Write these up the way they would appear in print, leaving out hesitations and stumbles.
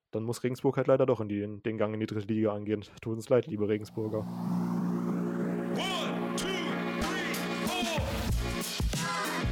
dann muss Regensburg halt leider doch den Gang in die dritte Liga angehen. Tut uns leid, liebe Regensburger. 1, 2, 3, 4.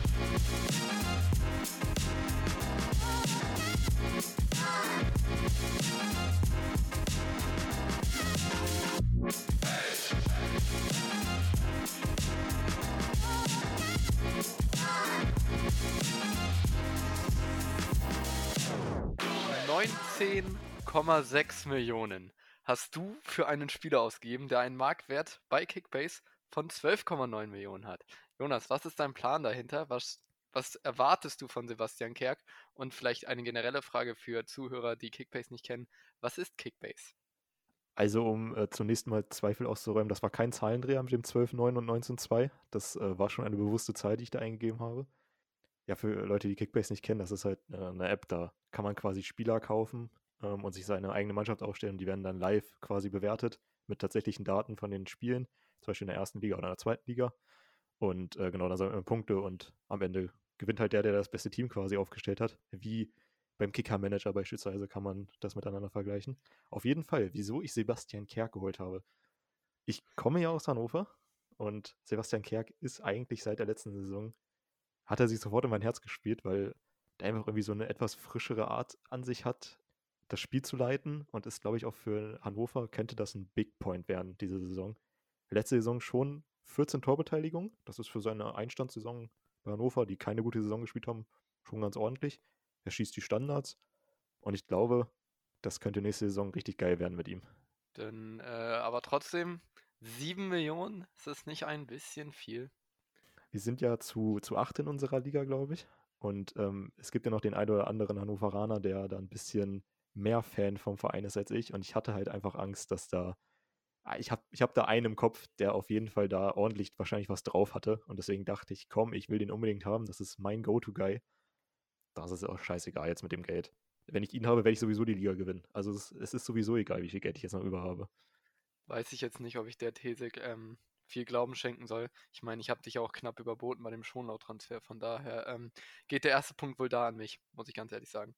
19,6 Millionen hast du für einen Spieler ausgegeben, der einen Marktwert bei Kickbase von 12,9 Millionen hat. Jonas, was ist dein Plan dahinter? Was erwartest du von Sebastian Kerk? Und vielleicht eine generelle Frage für Zuhörer, die Kickbase nicht kennen. Was ist Kickbase? Also, um zunächst mal Zweifel auszuräumen, das war kein Zahlendreher mit dem 12,9 und 19,2. Das war schon eine bewusste Zahl, die ich da eingegeben habe. Ja, für Leute, die Kickbase nicht kennen, das ist halt 'ne App, da kann man quasi Spieler kaufen, und sich seine eigene Mannschaft aufstellen und die werden dann live quasi bewertet mit tatsächlichen Daten von den Spielen, zum Beispiel in der ersten Liga oder in der zweiten Liga. Und, genau, da sammelt man Punkte und am Ende gewinnt halt der das beste Team quasi aufgestellt hat. Wie beim Kicker-Manager beispielsweise kann man das miteinander vergleichen. Auf jeden Fall, wieso ich Sebastian Kerk geholt habe. Ich komme ja aus Hannover und Sebastian Kerk ist eigentlich seit der letzten Saison hat er sich sofort in mein Herz gespielt, weil der einfach irgendwie so eine etwas frischere Art an sich hat, das Spiel zu leiten und ist, glaube ich, auch für Hannover könnte das ein Big Point werden, diese Saison. Letzte Saison schon 14 Torbeteiligungen. Das ist für seine Einstandssaison bei Hannover, die keine gute Saison gespielt haben, schon ganz ordentlich. Er schießt die Standards und ich glaube, das könnte nächste Saison richtig geil werden mit ihm. Aber trotzdem, 7 Millionen, ist das nicht ein bisschen viel? Wir sind ja zu 8 in unserer Liga, glaube ich. Und es gibt ja noch den einen oder anderen Hannoveraner, der da ein bisschen mehr Fan vom Verein ist als ich. Und ich hatte halt einfach Angst, dass da. Ich hab da einen im Kopf, der auf jeden Fall da ordentlich wahrscheinlich was drauf hatte. Und deswegen dachte ich, komm, ich will den unbedingt haben. Das ist mein Go-To-Guy. Das ist auch scheißegal jetzt mit dem Geld. Wenn ich ihn habe, werde ich sowieso die Liga gewinnen. Also es ist sowieso egal, wie viel Geld ich jetzt noch über habe. Weiß ich jetzt nicht, ob ich der These viel Glauben schenken soll. Ich meine, ich habe dich auch knapp überboten bei dem Schonlau-Transfer. Von daher geht der erste Punkt wohl da an mich, muss ich ganz ehrlich sagen.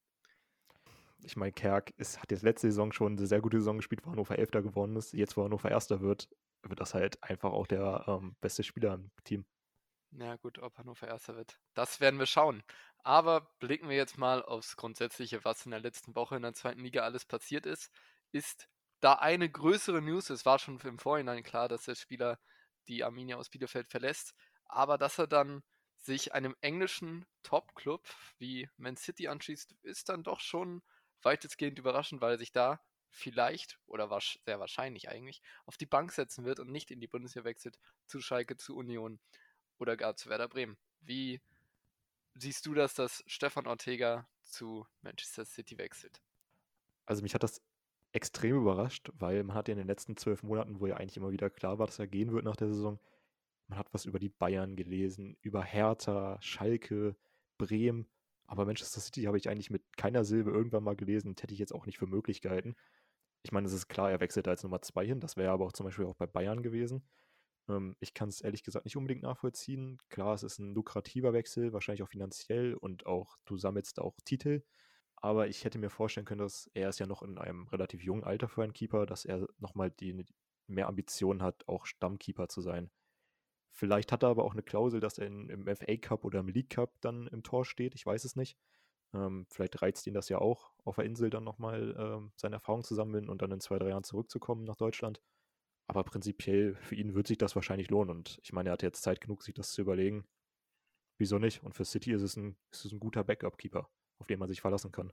Ich meine, Kerk hat jetzt letzte Saison schon eine sehr gute Saison gespielt, wo Hannover Elfter geworden ist. Jetzt, wo Hannover Erster wird das halt einfach auch der beste Spieler im Team. Na gut, ob Hannover Erster wird, das werden wir schauen. Aber blicken wir jetzt mal aufs Grundsätzliche, was in der letzten Woche in der zweiten Liga alles passiert ist da eine größere News. Es war schon im Vorhinein klar, dass der Spieler die Arminia aus Bielefeld verlässt, aber dass er dann sich einem englischen Top-Club wie Man City anschließt, ist dann doch schon weitestgehend überraschend, weil er sich da vielleicht oder sehr wahrscheinlich eigentlich auf die Bank setzen wird und nicht in die Bundesliga wechselt zu Schalke, zu Union oder gar zu Werder Bremen. Wie siehst du das, dass Stefan Ortega zu Manchester City wechselt? Also mich hat das extrem überrascht, weil man hat ja in den letzten 12 Monaten, wo ja eigentlich immer wieder klar war, dass er gehen wird nach der Saison, man hat was über die Bayern gelesen, über Hertha, Schalke, Bremen, aber Manchester City habe ich eigentlich mit keiner Silbe irgendwann mal gelesen und hätte ich jetzt auch nicht für möglich gehalten. Ich meine, es ist klar, er wechselt da als Nummer 2 hin, das wäre aber auch zum Beispiel auch bei Bayern gewesen. Ich kann es ehrlich gesagt nicht unbedingt nachvollziehen. Klar, es ist ein lukrativer Wechsel, wahrscheinlich auch finanziell und auch du sammelst auch Titel. Aber ich hätte mir vorstellen können, dass er ist ja noch in einem relativ jungen Alter für einen Keeper, dass er nochmal die mehr Ambitionen hat, auch Stammkeeper zu sein. Vielleicht hat er aber auch eine Klausel, dass er im FA Cup oder im League Cup dann im Tor steht. Ich weiß es nicht. Vielleicht reizt ihn das ja auch, auf der Insel dann nochmal seine Erfahrung zu sammeln und dann in 2, 3 Jahren zurückzukommen nach Deutschland. Aber prinzipiell für ihn wird sich das wahrscheinlich lohnen. Und ich meine, er hat jetzt Zeit genug, sich das zu überlegen. Wieso nicht? Und für City ist es ein guter Backup-Keeper, auf den man sich verlassen kann.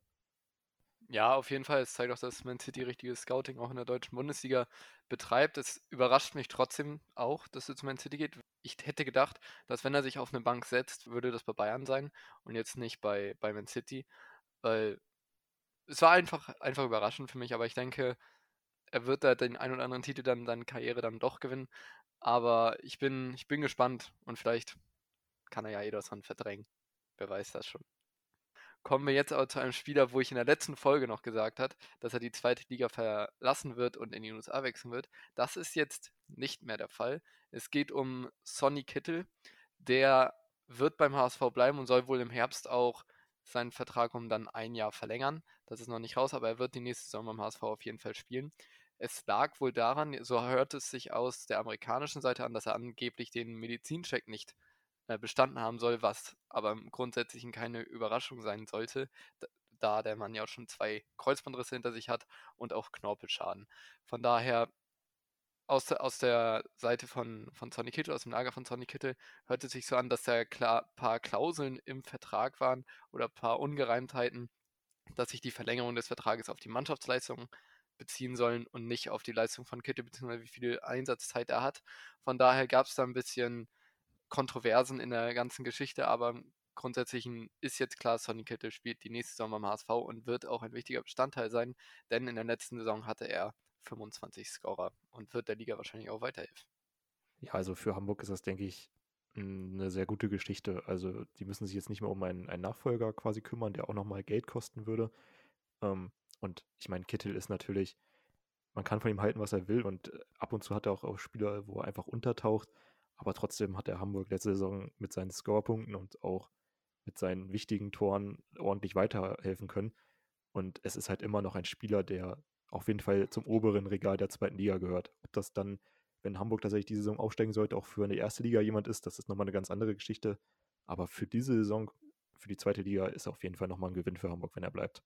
Ja, auf jeden Fall. Es zeigt auch, dass Man City richtiges Scouting auch in der deutschen Bundesliga betreibt. Es überrascht mich trotzdem auch, dass er zu Man City geht. Ich hätte gedacht, dass wenn er sich auf eine Bank setzt, würde das bei Bayern sein und jetzt nicht bei Man City. Weil es war einfach überraschend für mich, aber ich denke, er wird da den ein oder anderen Titel dann Karriere dann doch gewinnen. Aber ich bin gespannt und vielleicht kann er ja Ederson verdrängen. Wer weiß das schon. Kommen wir jetzt aber zu einem Spieler, wo ich in der letzten Folge noch gesagt habe, dass er die zweite Liga verlassen wird und in die USA wechseln wird. Das ist jetzt nicht mehr der Fall. Es geht um Sonny Kittel. Der wird beim HSV bleiben und soll wohl im Herbst auch seinen Vertrag um dann ein Jahr verlängern. Das ist noch nicht raus, aber er wird die nächste Saison beim HSV auf jeden Fall spielen. Es lag wohl daran, so hört es sich aus der amerikanischen Seite an, dass er angeblich den Medizincheck nicht bestanden haben soll, was aber im Grundsätzlichen keine Überraschung sein sollte, da der Mann ja auch schon 2 Kreuzbandrisse hinter sich hat und auch Knorpelschaden. Von daher aus der Seite von Sonny Kittel, aus dem Lager von Sonny Kittel, hört es sich so an, dass da paar Klauseln im Vertrag waren oder ein paar Ungereimtheiten, dass sich die Verlängerung des Vertrages auf die Mannschaftsleistung beziehen sollen und nicht auf die Leistung von Kittel, beziehungsweise wie viel Einsatzzeit er hat. Von daher gab es da ein bisschen Kontroversen in der ganzen Geschichte, aber im Grundsätzlichen ist jetzt klar, Sonny Kittel spielt die nächste Saison beim HSV und wird auch ein wichtiger Bestandteil sein, denn in der letzten Saison hatte er 25 Scorer und wird der Liga wahrscheinlich auch weiterhelfen. Ja, also für Hamburg ist das, denke ich, eine sehr gute Geschichte. Also die müssen sich jetzt nicht mehr um einen Nachfolger quasi kümmern, der auch nochmal Geld kosten würde. Und ich meine, Kittel ist natürlich, man kann von ihm halten, was er will und ab und zu hat er auch Spieler, wo er einfach untertaucht, aber trotzdem hat er Hamburg letzte Saison mit seinen Scorerpunkten und auch mit seinen wichtigen Toren ordentlich weiterhelfen können. Und es ist halt immer noch ein Spieler, der auf jeden Fall zum oberen Regal der zweiten Liga gehört. Ob das dann, wenn Hamburg tatsächlich diese Saison aufsteigen sollte, auch für eine erste Liga jemand ist, das ist nochmal eine ganz andere Geschichte. Aber für diese Saison, für die zweite Liga, ist er auf jeden Fall nochmal ein Gewinn für Hamburg, wenn er bleibt.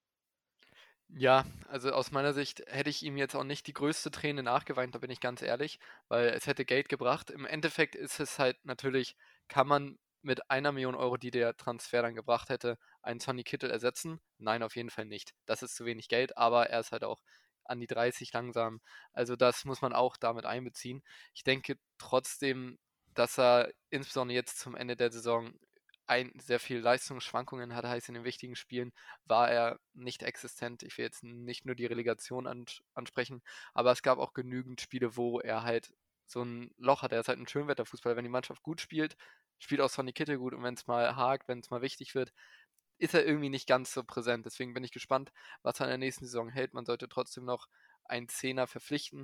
Ja, also aus meiner Sicht hätte ich ihm jetzt auch nicht die größte Träne nachgeweint, da bin ich ganz ehrlich, weil es hätte Geld gebracht. Im Endeffekt ist es halt natürlich, kann man mit 1 Million Euro, die der Transfer dann gebracht hätte, einen Sonny Kittel ersetzen? Nein, auf jeden Fall nicht. Das ist zu wenig Geld, aber er ist halt auch an die 30 langsam. Also das muss man auch damit einbeziehen. Ich denke trotzdem, dass er insbesondere jetzt zum Ende der Saison sehr viel Leistungsschwankungen hatte, heißt in den wichtigen Spielen war er nicht existent. Ich will jetzt nicht nur die Relegation ansprechen, aber es gab auch genügend Spiele, wo er halt so ein Loch hat. Er ist halt ein Schönwetterfußballer. Wenn die Mannschaft gut spielt, spielt auch Sonny Kittel gut und wenn es mal hakt, wenn es mal wichtig wird, ist er irgendwie nicht ganz so präsent. Deswegen bin ich gespannt, was er in der nächsten Saison hält. Man sollte trotzdem noch einen Zehner verpflichten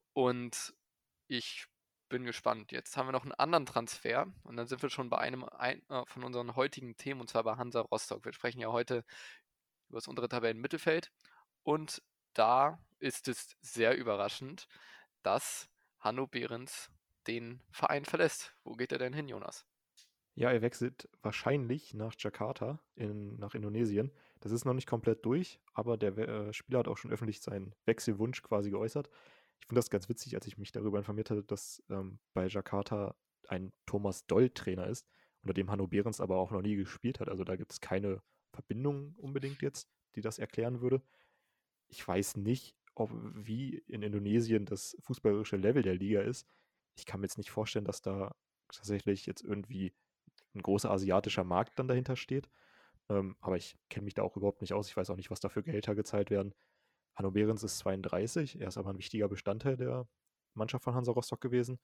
und ich bin gespannt. Jetzt haben wir noch einen anderen Transfer und dann sind wir schon bei von unseren heutigen Themen und zwar bei Hansa Rostock. Wir sprechen ja heute über das untere Tabellenmittelfeld und da ist es sehr überraschend, dass Hanno Behrens den Verein verlässt. Wo geht er denn hin, Jonas? Ja, er wechselt wahrscheinlich nach Jakarta nach Indonesien. Das ist noch nicht komplett durch, aber der Spieler hat auch schon öffentlich seinen Wechselwunsch quasi geäußert. Ich finde das ganz witzig, als ich mich darüber informiert hatte, dass bei Jakarta ein Thomas Doll Trainer ist, unter dem Hanno Behrens aber auch noch nie gespielt hat. Also da gibt es keine Verbindung unbedingt jetzt, die das erklären würde. Ich weiß nicht, wie in Indonesien das fußballerische Level der Liga ist. Ich kann mir jetzt nicht vorstellen, dass da tatsächlich jetzt irgendwie ein großer asiatischer Markt dann dahinter steht. Aber ich kenne mich da auch überhaupt nicht aus. Ich weiß auch nicht, was da für Gehälter gezahlt werden. Hanno Behrens ist 32, er ist aber ein wichtiger Bestandteil der Mannschaft von Hansa Rostock gewesen.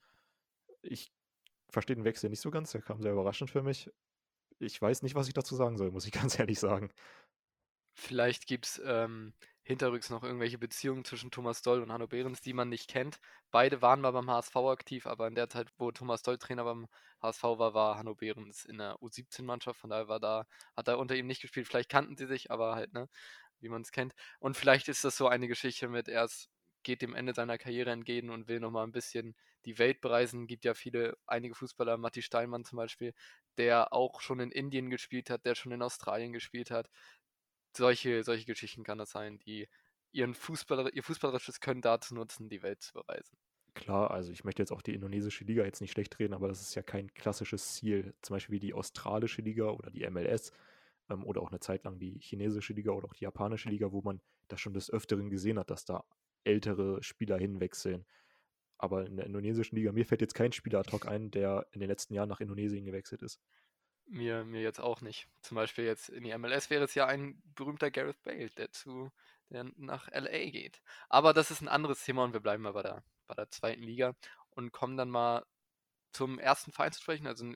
Ich verstehe den Wechsel nicht so ganz, der kam sehr überraschend für mich. Ich weiß nicht, was ich dazu sagen soll, muss ich ganz ehrlich sagen. Vielleicht gibt es hinterrücks noch irgendwelche Beziehungen zwischen Thomas Doll und Hanno Behrens, die man nicht kennt. Beide waren mal beim HSV aktiv, aber in der Zeit, wo Thomas Doll Trainer beim HSV war, war Hanno Behrens in der U17-Mannschaft. Von daher hat er unter ihm nicht gespielt. Vielleicht kannten sie sich, aber halt, ne, wie man es kennt. Und vielleicht ist das so eine Geschichte mit, geht dem Ende seiner Karriere entgegen und will nochmal ein bisschen die Welt bereisen. Gibt ja einige Fußballer, Matti Steinmann zum Beispiel, der auch schon in Indien gespielt hat, der schon in Australien gespielt hat. Solche Geschichten kann das sein, die ihr fußballerisches Können dazu nutzen, die Welt zu bereisen. Klar, also ich möchte jetzt auch die indonesische Liga jetzt nicht schlecht reden, aber das ist ja kein klassisches Ziel, zum Beispiel wie die australische Liga oder die MLS oder auch eine Zeit lang die chinesische Liga oder auch die japanische Liga, wo man das schon des Öfteren gesehen hat, dass da ältere Spieler hinwechseln. Aber in der indonesischen Liga, mir fällt jetzt kein Spieler ad hoc ein, der in den letzten Jahren nach Indonesien gewechselt ist. Mir jetzt auch nicht. Zum Beispiel jetzt in die MLS wäre es ja ein berühmter Gareth Bale, der nach LA geht. Aber das ist ein anderes Thema und wir bleiben mal bei der zweiten Liga und kommen dann mal zum ersten Verein zu sprechen. Also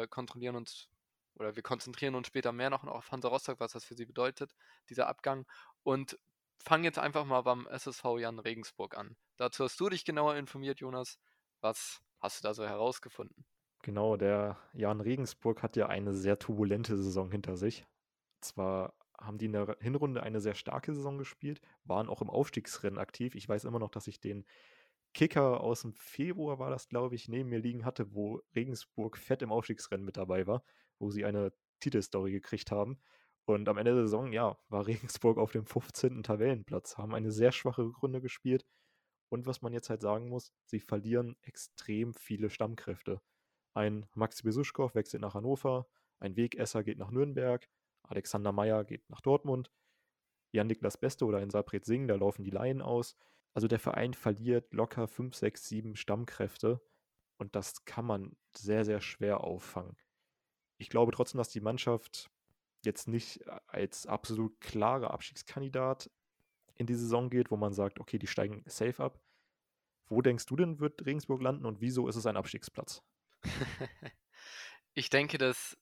wir konzentrieren uns später mehr noch auf Hansa Rostock, was das für sie bedeutet, dieser Abgang. Und fangen jetzt einfach mal beim SSV Jan Regensburg an. Dazu hast du dich genauer informiert, Jonas. Was hast du da so herausgefunden? Genau, der Jan Regensburg hat ja eine sehr turbulente Saison hinter sich. Zwar haben die in der Hinrunde eine sehr starke Saison gespielt, waren auch im Aufstiegsrennen aktiv. Ich weiß immer noch, dass ich den Kicker aus dem Februar, war das, glaube ich, neben mir liegen hatte, wo Regensburg fett im Aufstiegsrennen mit dabei war, wo sie eine Titelstory gekriegt haben. Und am Ende der Saison, ja, war Regensburg auf dem 15. Tabellenplatz, haben eine sehr schwache Rückrunde gespielt. Und was man jetzt halt sagen muss, sie verlieren extrem viele Stammkräfte. Ein Max Besuschkow wechselt nach Hannover, ein Wegesser geht nach Nürnberg, Alexander Meyer geht nach Dortmund, Jan-Niklas Beste oder ein Sabret Singh, da laufen die Laien aus. Also der Verein verliert locker 5, 6, 7 Stammkräfte und das kann man sehr, sehr schwer auffangen. Ich glaube trotzdem, dass die Mannschaft jetzt nicht als absolut klarer Abstiegskandidat in die Saison geht, wo man sagt, okay, die steigen safe ab. Wo denkst du denn, wird Regensburg landen und wieso ist es ein Abstiegsplatz? Ich denke,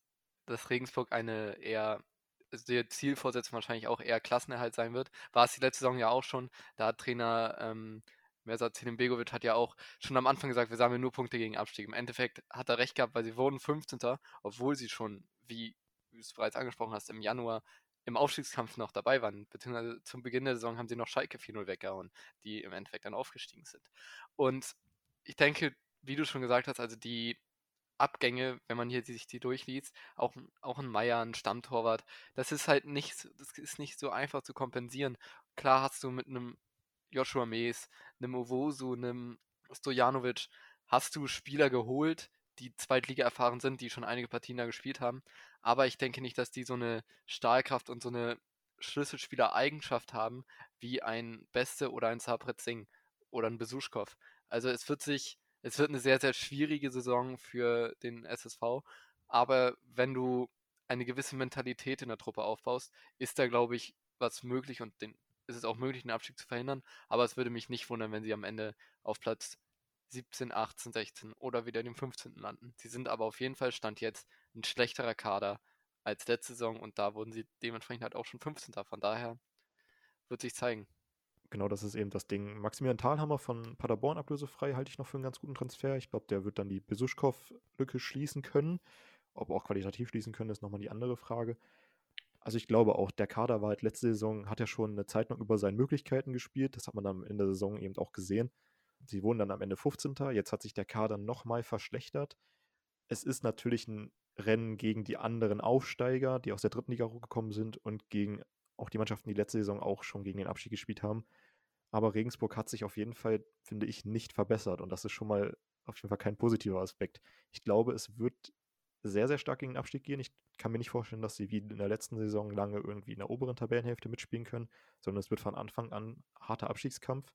dass Regensburg eine eher, also der Zielvorsetzung wahrscheinlich auch eher Klassenerhalt sein wird. War es die letzte Saison ja auch schon. Da hat Trainer Mersat Selimbegovic hat ja auch schon am Anfang gesagt, wir sammeln nur Punkte gegen Abstieg. Im Endeffekt hat er recht gehabt, weil sie wurden 15., obwohl sie schon, wie du es bereits angesprochen hast, im Januar im Aufstiegskampf noch dabei waren. Beziehungsweise zum Beginn der Saison haben sie noch Schalke 4-0 weggehauen, die im Endeffekt dann aufgestiegen sind. Und ich denke, wie du schon gesagt hast, also die Abgänge, wenn man hier sich die durchliest, auch ein Meier, ein Stammtorwart, das ist halt nicht, das ist nicht so einfach zu kompensieren. Klar hast du mit einem Joshua Mees, einem Owosu, einem Stojanovic, hast du Spieler geholt, die Zweitliga erfahren sind, die schon einige Partien da gespielt haben. Aber ich denke nicht, dass die so eine Stahlkraft und so eine Schlüsselspieler-Eigenschaft haben, wie ein Beste oder ein Sabret Singh oder ein Besuschkow. Also es wird eine sehr, sehr schwierige Saison für den SSV, aber wenn du eine gewisse Mentalität in der Truppe aufbaust, ist da, glaube ich, was möglich und ist es auch möglich, den Abstieg zu verhindern, aber es würde mich nicht wundern, wenn sie am Ende auf Platz 17, 18, 16 oder wieder dem 15. landen. Sie sind aber auf jeden Fall Stand jetzt ein schlechterer Kader als letzte Saison und da wurden sie dementsprechend halt auch schon 15. Von daher wird sich zeigen. Genau, das ist eben das Ding. Maximilian Thalhammer von Paderborn ablösefrei halte ich noch für einen ganz guten Transfer. Ich glaube, der wird dann die Besuschkow-Lücke schließen können. Ob auch qualitativ schließen können, ist nochmal die andere Frage. Also ich glaube auch, der Kader war halt letzte Saison, hat er schon eine Zeit lang über seinen Möglichkeiten gespielt. Das hat man dann am Ende der Saison eben auch gesehen. Sie wurden dann am Ende 15. Jetzt hat sich der Kader nochmal verschlechtert. Es ist natürlich ein Rennen gegen die anderen Aufsteiger, die aus der dritten Liga hochgekommen sind und gegen auch die Mannschaften, die letzte Saison auch schon gegen den Abstieg gespielt haben. Aber Regensburg hat sich auf jeden Fall, finde ich, nicht verbessert. Und das ist schon mal auf jeden Fall kein positiver Aspekt. Ich glaube, es wird sehr, sehr stark gegen den Abstieg gehen. Ich kann mir nicht vorstellen, dass sie wie in der letzten Saison lange irgendwie in der oberen Tabellenhälfte mitspielen können, sondern es wird von Anfang an harter Abstiegskampf.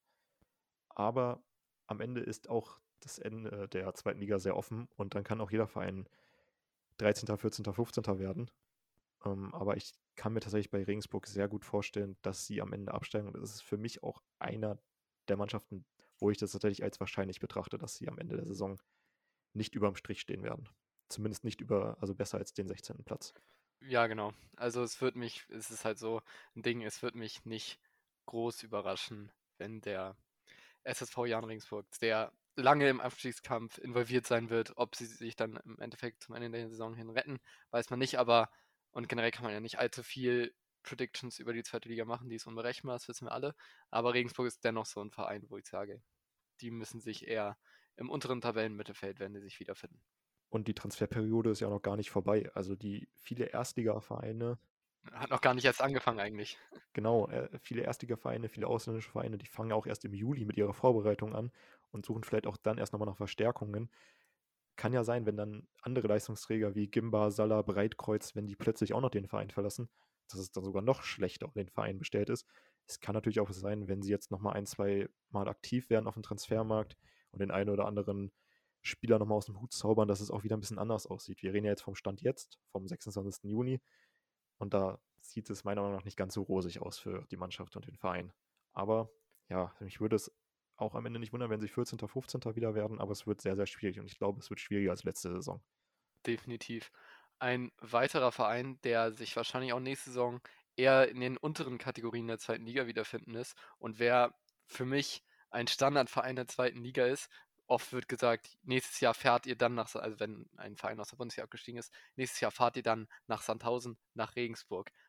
Aber am Ende ist auch das Ende der zweiten Liga sehr offen und dann kann auch jeder Verein 13., 14., 15. werden. Aber ich kann mir tatsächlich bei Regensburg sehr gut vorstellen, dass sie am Ende absteigen. Und das ist für mich auch einer der Mannschaften, wo ich das tatsächlich als wahrscheinlich betrachte, dass sie am Ende der Saison nicht überm Strich stehen werden. Zumindest nicht über, also besser als den 16. Platz. Ja, genau. Also es ist halt so ein Ding, es wird mich nicht groß überraschen, wenn der SSV Jahn Regensburg, der lange im Abstiegskampf involviert sein wird, ob sie sich dann im Endeffekt zum Ende der Saison hin retten, weiß man nicht, aber und generell kann man ja nicht allzu viel Predictions über die zweite Liga machen, die ist unberechenbar, das wissen wir alle, aber Regensburg ist dennoch so ein Verein, wo ich sage, die müssen sich eher im unteren Tabellenmittelfeld, wenn sie sich wiederfinden. Und die Transferperiode ist ja auch noch gar nicht vorbei. Also die viele Erstligavereine, Hat noch gar nicht erst angefangen eigentlich. genau, viele Erstligavereine, viele ausländische Vereine, die fangen auch erst im Juli mit ihrer Vorbereitung an und suchen vielleicht auch dann erst nochmal nach Verstärkungen. Kann ja sein, wenn dann andere Leistungsträger wie Gimba, Salah, Breitkreuz, wenn die plötzlich auch noch den Verein verlassen, dass es dann sogar noch schlechter um den Verein bestellt ist. Es kann natürlich auch sein, wenn sie jetzt nochmal ein, zwei Mal aktiv werden auf dem Transfermarkt und den einen oder anderen Spieler nochmal aus dem Hut zaubern, dass es auch wieder ein bisschen anders aussieht. Wir reden ja jetzt vom Stand jetzt, vom 26. Juni. Und da sieht es meiner Meinung nach nicht ganz so rosig aus für die Mannschaft und den Verein. Aber ja, mich würde es auch am Ende nicht wundern, wenn sie 14., 15. wieder werden, aber es wird sehr, sehr schwierig und ich glaube, es wird schwieriger als letzte Saison. Definitiv. Ein weiterer Verein, der sich wahrscheinlich auch nächste Saison eher in den unteren Kategorien der zweiten Liga wiederfinden ist und wer für mich ein Standardverein der zweiten Liga ist. Oft wird gesagt, nächstes Jahr fährt ihr dann also wenn ein Verein aus der Bundesliga abgestiegen ist, nächstes Jahr fahrt ihr dann nach Sandhausen, nach Regensburg.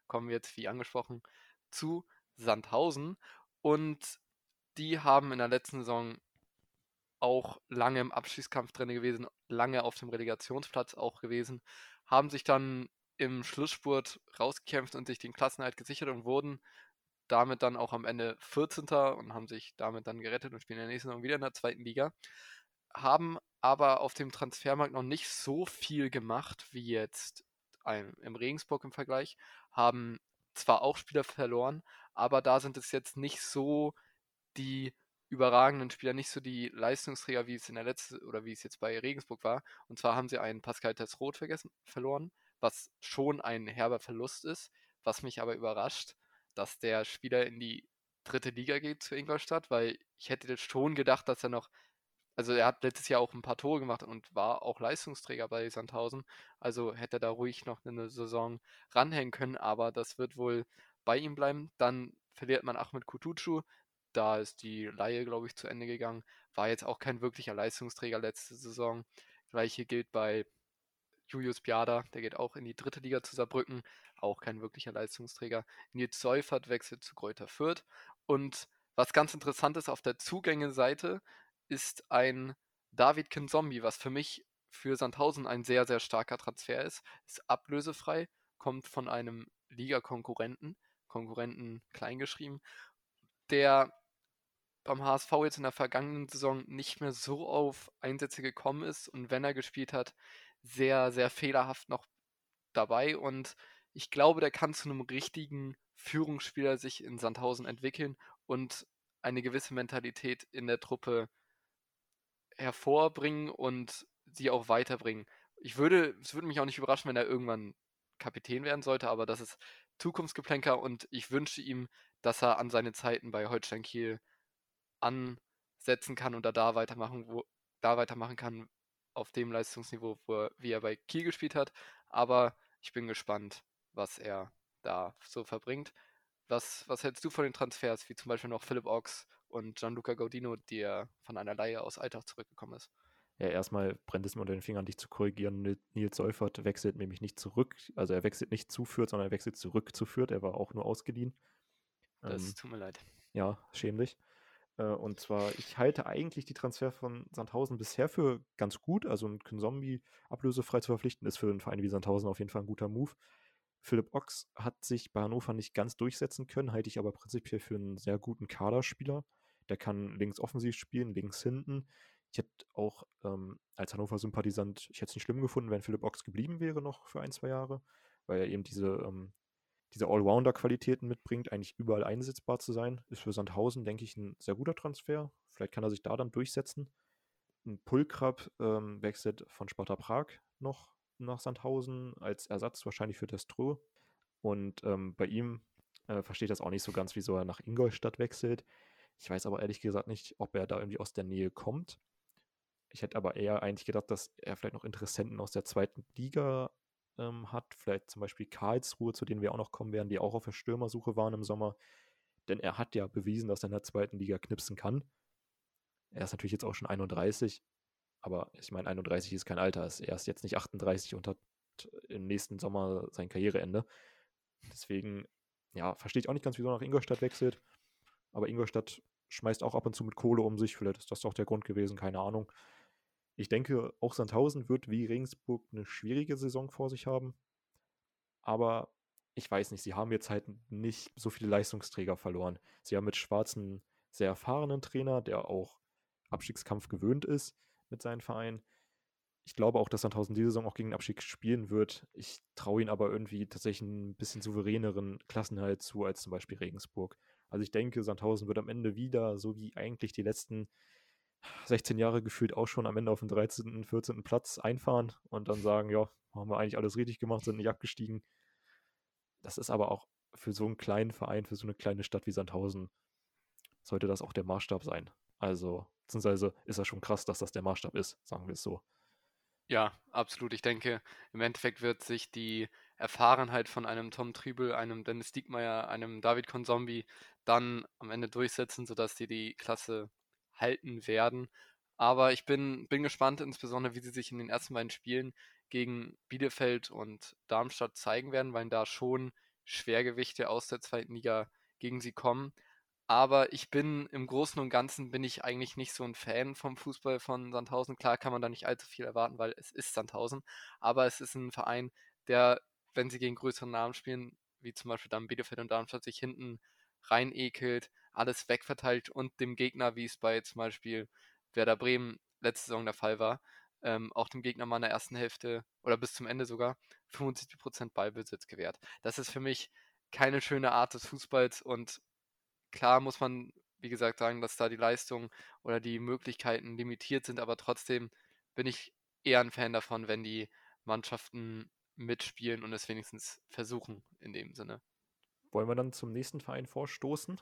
kommen wir jetzt, wie angesprochen, zu Sandhausen. Und die haben in der letzten Saison auch lange im Abstiegskampf drin gewesen, lange auf dem Relegationsplatz auch gewesen, haben sich dann im Schlussspurt rausgekämpft und sich den Klassenerhalt gesichert und wurden damit dann auch am Ende 14. und haben sich damit dann gerettet und spielen in der nächsten Saison wieder in der zweiten Liga. Haben aber auf dem Transfermarkt noch nicht so viel gemacht wie jetzt im Regensburg im Vergleich. Haben zwar auch Spieler verloren, aber da sind es jetzt nicht so die überragenden Spieler, nicht so die Leistungsträger, wie es in der letzten oder wie es jetzt bei Regensburg war. Und zwar haben sie einen Pascal Tesroth verloren, was schon ein herber Verlust ist, was mich aber überrascht, dass der Spieler in die dritte Liga geht zu Ingolstadt, weil ich hätte jetzt schon gedacht, dass er noch, also er hat letztes Jahr auch ein paar Tore gemacht und war auch Leistungsträger bei Sandhausen, also hätte er da ruhig noch eine Saison ranhängen können, aber das wird wohl bei ihm bleiben. Dann verliert man Ahmed Kutucu, da ist die Leihe, glaube ich, zu Ende gegangen, war jetzt auch kein wirklicher Leistungsträger letzte Saison. Gleiche gilt bei Julius Biada, der geht auch in die dritte Liga zu Saarbrücken, auch kein wirklicher Leistungsträger. Nils Seufert wechselt zu Greuther Fürth. Und was ganz interessant ist, auf der Zugängeseite ist ein David Kinzombie, was für mich für Sandhausen ein sehr, sehr starker Transfer ist ablösefrei, kommt von einem Konkurrenten kleingeschrieben, der beim HSV jetzt in der vergangenen Saison nicht mehr so auf Einsätze gekommen ist und wenn er gespielt hat, sehr, sehr fehlerhaft noch dabei und ich glaube, der kann zu einem richtigen Führungsspieler sich in Sandhausen entwickeln und eine gewisse Mentalität in der Truppe hervorbringen und sie auch weiterbringen. Es würde mich auch nicht überraschen, wenn er irgendwann Kapitän werden sollte, aber das ist Zukunftsgeplänker und ich wünsche ihm, dass er an seine Zeiten bei Holstein Kiel ansetzen kann und da weitermachen kann auf dem Leistungsniveau, wie er bei Kiel gespielt hat. Aber ich bin gespannt, was er da so verbringt. Was hältst du von den Transfers, wie zum Beispiel noch Philipp Ochs und Gianluca Gaudino, der von einer Leihe aus Altach zurückgekommen ist? Ja, erstmal brennt es mir unter den Fingern, dich zu korrigieren. Nils Seufert wechselt nämlich nicht zurück. Also er wechselt nicht zu Fürth, sondern er wechselt zurück zu Fürth. Er war auch nur ausgeliehen. Das Ähm, tut mir leid. ja, schämlich. Und zwar, ich halte eigentlich die Transfer von Sandhausen bisher für ganz gut. Also ein Zombie ablösefrei zu verpflichten, ist für einen Verein wie Sandhausen auf jeden Fall ein guter Move. Philipp Ochs hat sich bei Hannover nicht ganz durchsetzen können, halte ich aber prinzipiell für einen sehr guten Kaderspieler. Der kann links offensiv spielen, links hinten. Ich hätte auch als Hannover-Sympathisant, ich hätte es nicht schlimm gefunden, wenn Philipp Ochs geblieben wäre noch für 1, 2 Jahre, weil er eben diese Allrounder-Qualitäten mitbringt, eigentlich überall einsetzbar zu sein. Ist für Sandhausen, denke ich, ein sehr guter Transfer. Vielleicht kann er sich da dann durchsetzen. Ein Pulkrab wechselt von Sparta Prag noch nach Sandhausen als Ersatz wahrscheinlich für Destro. Und bei ihm verstehe ich das auch nicht so ganz, wieso er nach Ingolstadt wechselt. Ich weiß aber ehrlich gesagt nicht, ob er da irgendwie aus der Nähe kommt. Ich hätte aber eher eigentlich gedacht, dass er vielleicht noch Interessenten aus der zweiten Liga hat. Vielleicht zum Beispiel Karlsruhe, zu denen wir auch noch kommen werden, die auch auf der Stürmersuche waren im Sommer. Denn er hat ja bewiesen, dass er in der zweiten Liga knipsen kann. Er ist natürlich jetzt auch schon 31, aber ich meine, 31 ist kein Alter. Er ist jetzt nicht 38 und hat im nächsten Sommer sein Karriereende. Deswegen, ja, verstehe ich auch nicht ganz, wieso er nach Ingolstadt wechselt. Aber Ingolstadt schmeißt auch ab und zu mit Kohle um sich. Vielleicht ist das doch der Grund gewesen, keine Ahnung. Ich denke, auch Sandhausen wird wie Regensburg eine schwierige Saison vor sich haben. Aber ich weiß nicht, sie haben jetzt halt nicht so viele Leistungsträger verloren. Sie haben mit Schwarz einen sehr erfahrenen Trainer, der auch Abstiegskampf gewöhnt ist mit seinen Vereinen. Ich glaube auch, dass Sandhausen diese Saison auch gegen den Abstieg spielen wird. Ich traue ihnen aber irgendwie tatsächlich einen bisschen souveräneren Klassenhalt zu als zum Beispiel Regensburg. Also ich denke, Sandhausen wird am Ende wieder, so wie eigentlich die letzten 16 Jahre gefühlt auch schon am Ende auf den 13., 14. Platz einfahren und dann sagen, ja, haben wir eigentlich alles richtig gemacht, sind nicht abgestiegen. Das ist aber auch für so einen kleinen Verein, für so eine kleine Stadt wie Sandhausen, sollte das auch der Maßstab sein. Also, beziehungsweise ist das schon krass, dass das der Maßstab ist, sagen wir es so. Ja, absolut. Ich denke, im Endeffekt wird sich die Erfahrenheit von einem Tom Trübel, einem Dennis Diekmeyer, einem David Konsombi dann am Ende durchsetzen, sodass die Klasse halten werden. Aber ich bin gespannt, insbesondere wie sie sich in den ersten beiden Spielen gegen Bielefeld und Darmstadt zeigen werden, weil da schon Schwergewichte aus der zweiten Liga gegen sie kommen. Aber im Großen und Ganzen bin ich eigentlich nicht so ein Fan vom Fußball von Sandhausen. Klar kann man da nicht allzu viel erwarten, weil es ist Sandhausen. Aber es ist ein Verein, der, wenn sie gegen größere Namen spielen, wie zum Beispiel dann Bielefeld und Darmstadt, sich hinten reinekelt, alles wegverteilt und dem Gegner, wie es bei zum Beispiel Werder Bremen letzte Saison der Fall war, auch dem Gegner mal in der ersten Hälfte oder bis zum Ende sogar 75% Ballbesitz gewährt. Das ist für mich keine schöne Art des Fußballs und klar muss man, wie gesagt, sagen, dass da die Leistung oder die Möglichkeiten limitiert sind, aber trotzdem bin ich eher ein Fan davon, wenn die Mannschaften mitspielen und es wenigstens versuchen in dem Sinne. Wollen wir dann zum nächsten Verein vorstoßen?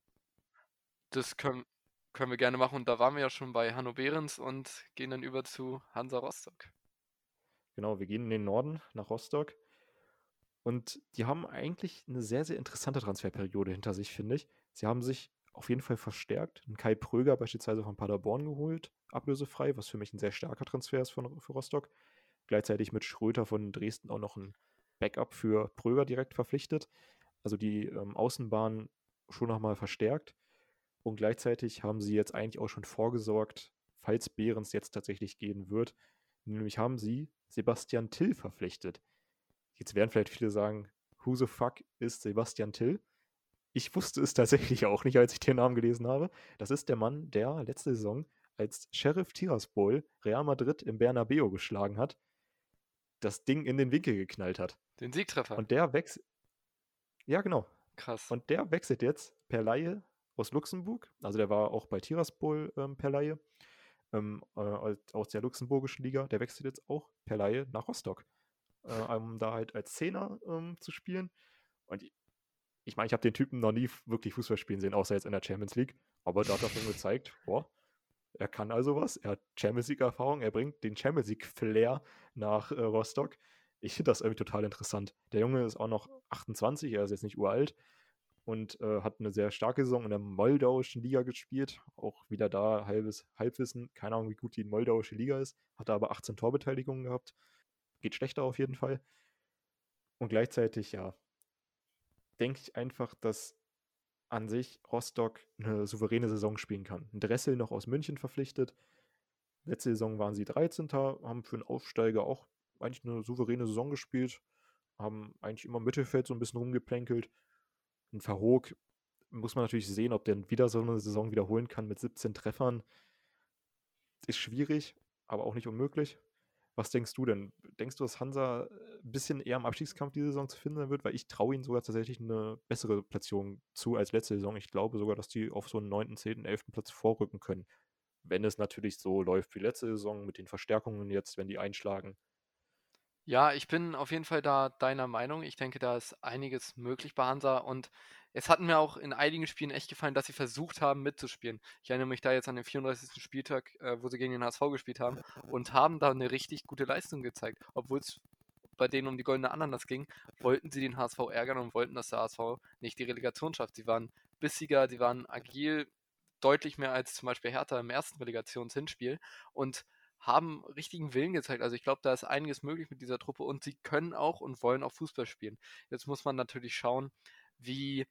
Das können wir gerne machen und da waren wir ja schon bei Hanno Behrens und gehen dann über zu Hansa Rostock. Genau, wir gehen in den Norden nach Rostock. Und die haben eigentlich eine sehr, sehr interessante Transferperiode hinter sich, finde ich. Sie haben sich auf jeden Fall verstärkt. 'N Kai Pröger beispielsweise von Paderborn geholt, ablösefrei, was für mich ein sehr starker Transfer ist für Rostock. Gleichzeitig mit Schröter von Dresden auch noch ein Backup für Pröger direkt verpflichtet. Also die, Außenbahn schon noch mal verstärkt. Und gleichzeitig haben sie jetzt eigentlich auch schon vorgesorgt, falls Behrens jetzt tatsächlich gehen wird. Nämlich haben sie Sebastian Till verpflichtet. Jetzt werden vielleicht viele sagen: „Who the fuck ist Sebastian Till?“ Ich wusste es tatsächlich auch nicht, als ich den Namen gelesen habe. Das ist der Mann, der letzte Saison als Sheriff Tiraspol Real Madrid im Bernabéu geschlagen hat, das Ding in den Winkel geknallt hat. Den Siegtreffer. Und der wechselt, ja, genau. Krass. Und der wechselt jetzt per Leihe aus Luxemburg. Also, der war auch bei Tiraspol, per Leihe, aus der luxemburgischen Liga. Der wechselt jetzt auch per Leihe nach Rostock, um da halt als Zehner, zu spielen. Und ich meine, ich habe den Typen noch nie wirklich Fußball spielen sehen, außer jetzt in der Champions League. Aber da hat er schon gezeigt, boah, er kann also was. Er hat Champions League-Erfahrung, er bringt den Champions League-Flair nach Rostock. Ich finde das irgendwie total interessant. Der Junge ist auch noch 28, er ist jetzt nicht uralt und hat eine sehr starke Saison in der moldauischen Liga gespielt. Auch wieder da halbes Halbwissen. Keine Ahnung, wie gut die moldauische Liga ist. Hat aber 18 Torbeteiligungen gehabt. Geht schlechter auf jeden Fall. Und gleichzeitig, ja, denke ich einfach, dass an sich Rostock eine souveräne Saison spielen kann. Dressel noch aus München verpflichtet. Letzte Saison waren sie 13., haben für einen Aufsteiger auch eigentlich eine souveräne Saison gespielt, haben eigentlich immer im Mittelfeld so ein bisschen rumgeplänkelt. 'N Verhoog muss man natürlich sehen, ob der wieder so eine Saison wiederholen kann mit 17 Treffern. Ist schwierig, aber auch nicht unmöglich. Was denkst du denn? Denkst du, dass Hansa 'n bisschen eher im Abstiegskampf diese Saison zu finden sein wird? Weil ich traue ihnen sogar tatsächlich eine bessere Platzierung zu als letzte Saison. Ich glaube sogar, dass die auf so einen 9., 10., 11. Platz vorrücken können. Wenn es natürlich so läuft wie letzte Saison mit den Verstärkungen jetzt, wenn die einschlagen. Ja, ich bin auf jeden Fall da deiner Meinung. Ich denke, da ist einiges möglich bei Hansa und es hat mir auch in einigen Spielen echt gefallen, dass sie versucht haben mitzuspielen. Ich erinnere mich da jetzt an den 34. Spieltag, wo sie gegen den HSV gespielt haben und haben da eine richtig gute Leistung gezeigt. Obwohl es bei denen um die goldene Ananas ging, wollten sie den HSV ärgern und wollten, dass der HSV nicht die Relegation schafft. Sie waren bissiger, sie waren agil, deutlich mehr als zum Beispiel Hertha im ersten Relegationshinspiel und haben richtigen Willen gezeigt. Also ich glaube, da ist einiges möglich mit dieser Truppe und sie können auch und wollen auch Fußball spielen. Jetzt muss man natürlich schauen, wie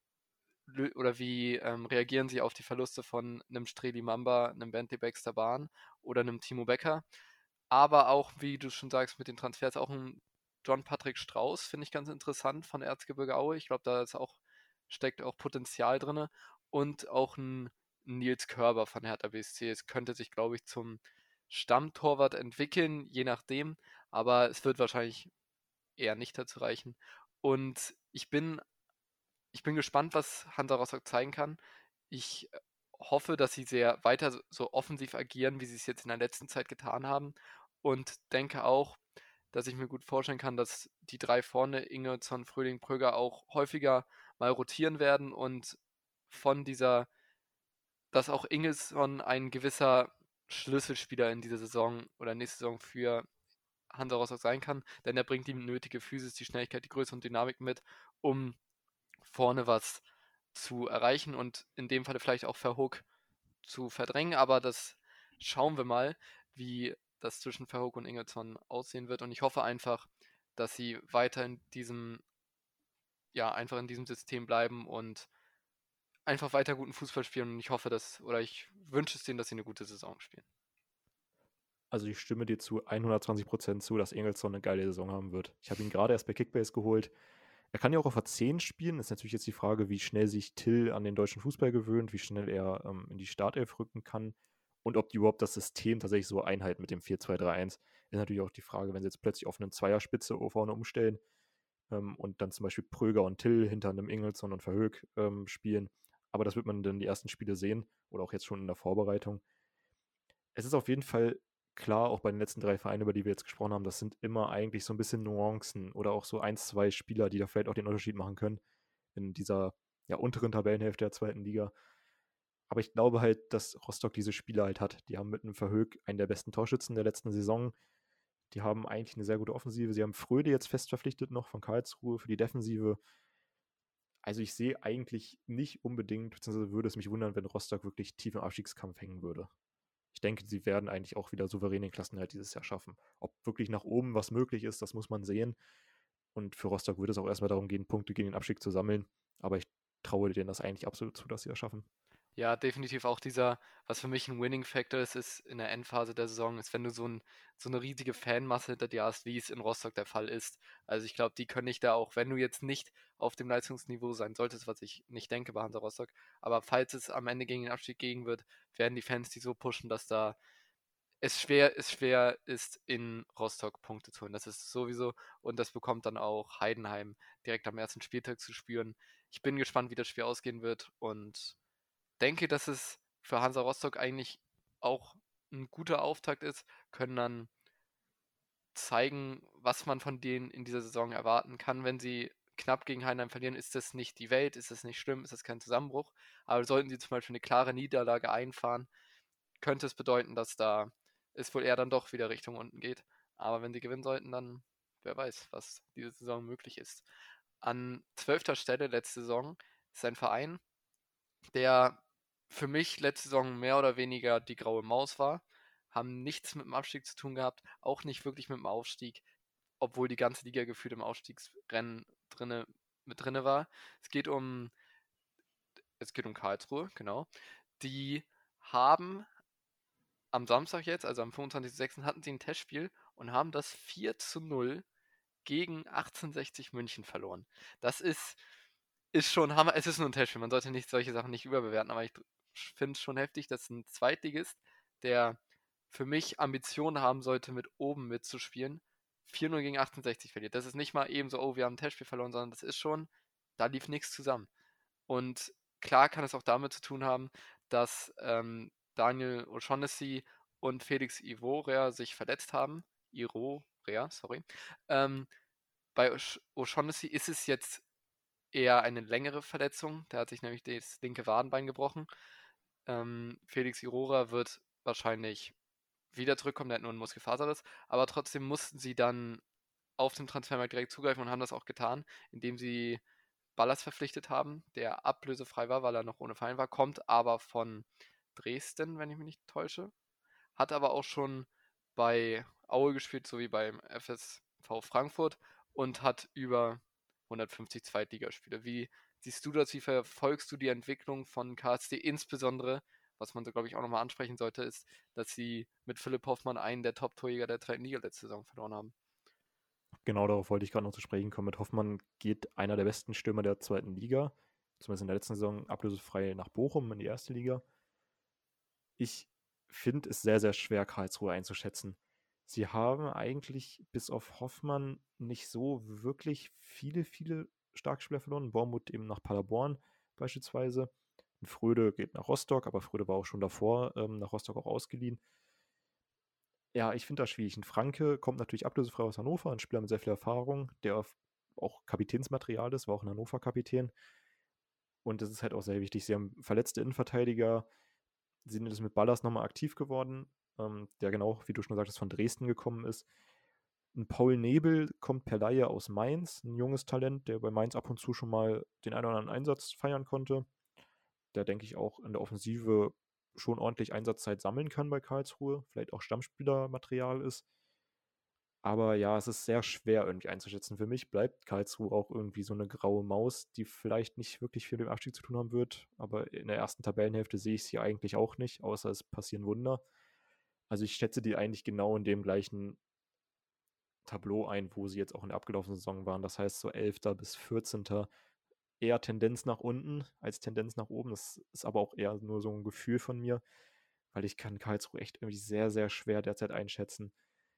reagieren sie auf die Verluste von einem Streli Mamba, einem Bentley Baxter Bahn oder einem Timo Becker. Aber auch, wie du schon sagst, mit den Transfers, auch ein John Patrick Strauß finde ich ganz interessant von Erzgebirge Aue. Ich glaube, steckt auch Potenzial drin. Und auch ein Nils Körber von Hertha BSC. Es könnte sich, glaube ich, zum Stammtorwart entwickeln, je nachdem. Aber es wird wahrscheinlich eher nicht dazu reichen. Und ich bin gespannt, was Hansa Rostock zeigen kann. Ich hoffe, dass sie sehr weiter so offensiv agieren, wie sie es jetzt in der letzten Zeit getan haben. Und denke auch, dass ich mir gut vorstellen kann, dass die drei vorne, Ingelsson, Fröhling, Pröger, auch häufiger mal rotieren werden und von dieser, dass auch Ingelsson ein gewisser Schlüsselspieler in dieser Saison oder nächste Saison für Hansa Rostock sein kann, denn er bringt die nötige Physis, die Schnelligkeit, die Größe und Dynamik mit, um vorne was zu erreichen und in dem Falle vielleicht auch Verhoek zu verdrängen, aber das schauen wir mal, wie das zwischen Verhoek und Ingelsson aussehen wird und ich hoffe einfach, dass sie weiter in diesem ja, einfach in diesem System bleiben und einfach weiter guten Fußball spielen. Und ich hoffe, oder ich wünsche es denen, dass sie eine gute Saison spielen. Also ich stimme dir zu 120% zu, dass Ingelsson eine geile Saison haben wird. Ich habe ihn gerade erst bei Kickbase geholt. Er kann ja auch auf der 10 spielen. Ist natürlich jetzt die Frage, wie schnell sich Till an den deutschen Fußball gewöhnt, wie schnell er in die Startelf rücken kann und ob die überhaupt das System tatsächlich so einhalten mit dem 4-2-3-1. Ist natürlich auch die Frage, wenn sie jetzt plötzlich auf eine Zweierspitze vorne umstellen und dann zum Beispiel Pröger und Till hinter einem Ingelsson und Verhoek spielen. Aber das wird man dann die ersten Spiele sehen oder auch jetzt schon in der Vorbereitung. Es ist auf jeden Fall klar, auch bei den letzten 3 Vereinen, über die wir jetzt gesprochen haben, das sind immer eigentlich so ein bisschen Nuancen oder auch so 1, 2 Spieler, die da vielleicht auch den Unterschied machen können in dieser, ja, unteren Tabellenhälfte der 2. Liga. Aber ich glaube halt, dass Rostock diese Spieler halt hat. Die haben mit 'nem Verhoek einen der besten Torschützen der letzten Saison. Die haben eigentlich eine sehr gute Offensive. Sie haben Fröde jetzt fest verpflichtet noch von Karlsruhe für die Defensive. Also, ich sehe eigentlich nicht unbedingt, beziehungsweise würde es mich wundern, wenn Rostock wirklich tief im Abstiegskampf hängen würde. Ich denke, sie werden eigentlich auch wieder souverän den Klassenerhalt dieses Jahr schaffen. Ob wirklich nach oben was möglich ist, das muss man sehen. Und für Rostock würde es auch erstmal darum gehen, Punkte gegen den Abstieg zu sammeln. Aber ich traue denen das eigentlich absolut zu, dass sie das schaffen. Ja, definitiv auch was für mich ein Winning Factor ist in der Endphase der Saison, ist, wenn du so eine riesige Fanmasse hinter dir hast, wie es in Rostock der Fall ist. Also ich glaube, die können dich da auch, wenn du jetzt nicht auf dem Leistungsniveau sein solltest, was ich nicht denke bei Hansa Rostock, aber falls es am Ende gegen den Abstieg gehen wird, werden die Fans die so pushen, dass da es schwer ist, in Rostock Punkte zu holen. Das ist sowieso, und das bekommt dann auch Heidenheim direkt am ersten Spieltag zu spüren. Ich bin gespannt, wie das Spiel ausgehen wird und denke, dass es für Hansa Rostock eigentlich auch ein guter Auftakt ist, können dann zeigen, was man von denen in dieser Saison erwarten kann. Wenn sie knapp gegen Heidenheim verlieren, ist das nicht die Welt, ist das nicht schlimm, ist das kein Zusammenbruch. Aber sollten sie zum Beispiel eine klare Niederlage einfahren, könnte es bedeuten, dass da es wohl eher dann doch wieder Richtung unten geht. Aber wenn sie gewinnen sollten, dann wer weiß, was diese Saison möglich ist. An 12. Stelle letzte Saison ist ein Verein, der für mich letzte Saison mehr oder weniger die graue Maus war, haben nichts mit dem Abstieg zu tun gehabt, auch nicht wirklich mit dem Aufstieg, obwohl die ganze Liga gefühlt im Aufstiegsrennen mit drinne war. Es geht um, es geht um Karlsruhe, genau. Die haben am Samstag jetzt, also am 25.06. hatten sie ein Testspiel und haben das 4:0 gegen 1860 München verloren. Das ist schon Hammer. Es ist nur ein Testspiel. Man sollte nicht solche Sachen nicht überbewerten, aber ich finde es schon heftig, dass ein Zweitligist, der für mich Ambitionen haben sollte, mit oben mitzuspielen, 4:0 gegen 1860 verliert. Das ist nicht mal eben so, oh, wir haben ein Testspiel verloren, sondern das ist schon, da lief nichts zusammen. Und klar kann es auch damit zu tun haben, dass Daniel O'Shaughnessy und Felix Ivorea sich verletzt haben. Irorea, sorry. Ähm, bei O'Shaughnessy ist es jetzt eher eine längere Verletzung. Der hat sich nämlich das linke Wadenbein gebrochen. Felix Aurora wird wahrscheinlich wieder zurückkommen, der hat nur einen Muskelfaserriss. Aber trotzdem mussten sie dann auf dem Transfermarkt direkt zugreifen und haben das auch getan, indem sie Ballas verpflichtet haben, der ablösefrei war, weil er noch ohne Verein war, kommt aber von Dresden, wenn ich mich nicht täusche. Hat aber auch schon bei Aue gespielt, sowie beim FSV Frankfurt und hat über 150 Zweitligaspiele. Wie siehst du das? Wie verfolgst du die Entwicklung von KSC? Insbesondere, was man so, glaube ich, auch nochmal ansprechen sollte, ist, dass sie mit Philipp Hoffmann einen der Top-Torjäger der 2. Liga letzte Saison verloren haben. Genau darauf wollte ich gerade noch zu sprechen kommen. Mit Hoffmann geht einer der besten Stürmer der 2. Liga, zumindest in der letzten Saison, ablösefrei nach Bochum in die 1. Liga. Ich finde es sehr, sehr schwer, Karlsruhe einzuschätzen. Sie haben eigentlich bis auf Hoffmann nicht so wirklich viele Starkspieler verloren. Bormuth eben nach Paderborn beispielsweise. Und Fröde geht nach Rostock, aber Fröde war auch schon davor nach Rostock auch ausgeliehen. Ja, ich finde das schwierig. Ein Franke kommt natürlich ablösefrei aus Hannover, ein Spieler mit sehr viel Erfahrung, der auch Kapitänsmaterial ist, war auch ein Hannover-Kapitän. Und das ist halt auch sehr wichtig. Sie haben verletzte Innenverteidiger, sie sind jetzt mit Ballas nochmal aktiv geworden, der genau, wie du schon sagtest, von Dresden gekommen ist. Ein Paul Nebel kommt per Leihe aus Mainz, ein junges Talent, der bei Mainz ab und zu schon mal den einen oder anderen Einsatz feiern konnte. Der, denke ich, auch in der Offensive schon ordentlich Einsatzzeit sammeln kann bei Karlsruhe, vielleicht auch Stammspielermaterial ist. Aber ja, es ist sehr schwer irgendwie einzuschätzen. Für mich bleibt Karlsruhe auch irgendwie so eine graue Maus, die vielleicht nicht wirklich viel mit dem Abstieg zu tun haben wird. Aber in der ersten Tabellenhälfte sehe ich sie eigentlich auch nicht, außer es passieren Wunder. Also ich schätze die eigentlich genau in dem gleichen Tableau ein, wo sie jetzt auch in der abgelaufenen Saison waren. Das heißt so 11. bis 14. Eher Tendenz nach unten als Tendenz nach oben. Das ist aber auch eher nur so ein Gefühl von mir, weil ich kann Karlsruhe echt irgendwie sehr, sehr schwer derzeit einschätzen.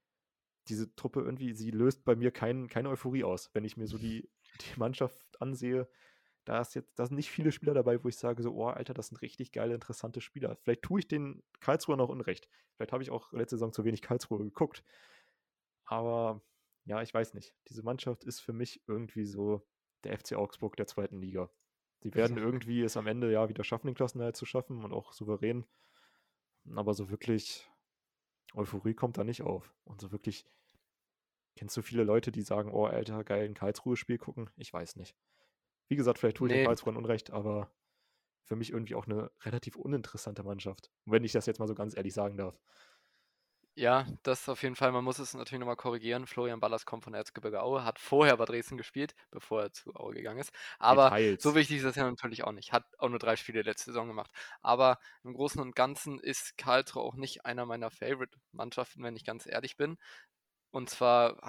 Diese Truppe irgendwie, sie löst bei mir keine Euphorie aus. Wenn ich mir so die Mannschaft ansehe, da sind nicht viele Spieler dabei, wo ich sage so: „Oh, Alter, das sind richtig geile, interessante Spieler.“ Vielleicht tue ich den Karlsruher noch Unrecht. Vielleicht habe ich auch letzte Saison zu wenig Karlsruhe geguckt. Aber ja, ich weiß nicht. Diese Mannschaft ist für mich irgendwie so der FC Augsburg der zweiten Liga. Die werden irgendwie es am Ende ja wieder schaffen, den Klassenerhalt zu schaffen und auch souverän. Aber so wirklich Euphorie kommt da nicht auf. Und so wirklich, kennst du viele Leute, die sagen: „Oh, Alter, geil, 'n Karlsruhe-Spiel gucken?“ Ich weiß nicht. Wie gesagt, vielleicht tue ich den Nee, Karlsruhern Unrecht, aber für mich irgendwie auch eine relativ uninteressante Mannschaft, wenn ich das jetzt mal so ganz ehrlich sagen darf. ja, das auf jeden Fall. Man muss es natürlich nochmal korrigieren. Florian Ballas kommt von Erzgebirge Aue, hat vorher bei Dresden gespielt, bevor er zu Aue gegangen ist. Aber so Details. wichtig ist das ja natürlich auch nicht. Hat auch nur 3 Spiele letzte Saison gemacht. Aber im Großen und Ganzen ist Karlsruhe auch nicht einer meiner Favorite-Mannschaften, wenn ich ganz ehrlich bin. Und zwar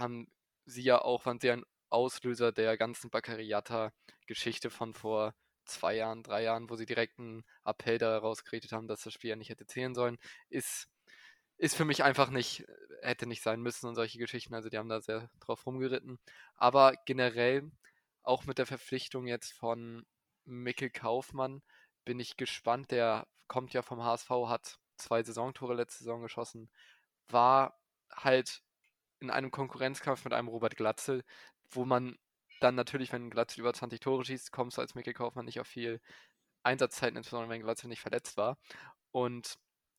waren sie ein Auslöser der ganzen Baccariata-Geschichte von vor 2 Jahren, 3 Jahren, wo sie direkt einen Appell da rausgeredet haben, dass das Spiel ja nicht hätte zählen sollen. Ist ist für mich einfach nicht hätte nicht sein müssen und solche Geschichten. Also, die haben da sehr drauf rumgeritten. Aber generell, auch mit der Verpflichtung jetzt von Mikkel Kaufmann, bin ich gespannt. Der kommt ja vom HSV, hat 2 Saisontore letzte Saison geschossen, war halt in einem Konkurrenzkampf mit einem Robert Glatzel, wo man dann natürlich, wenn Glatzel über 20 Tore schießt, kommst du als Mikkel Kaufmann nicht auf viel Einsatzzeiten, insbesondere wenn Glatzel nicht verletzt war. Und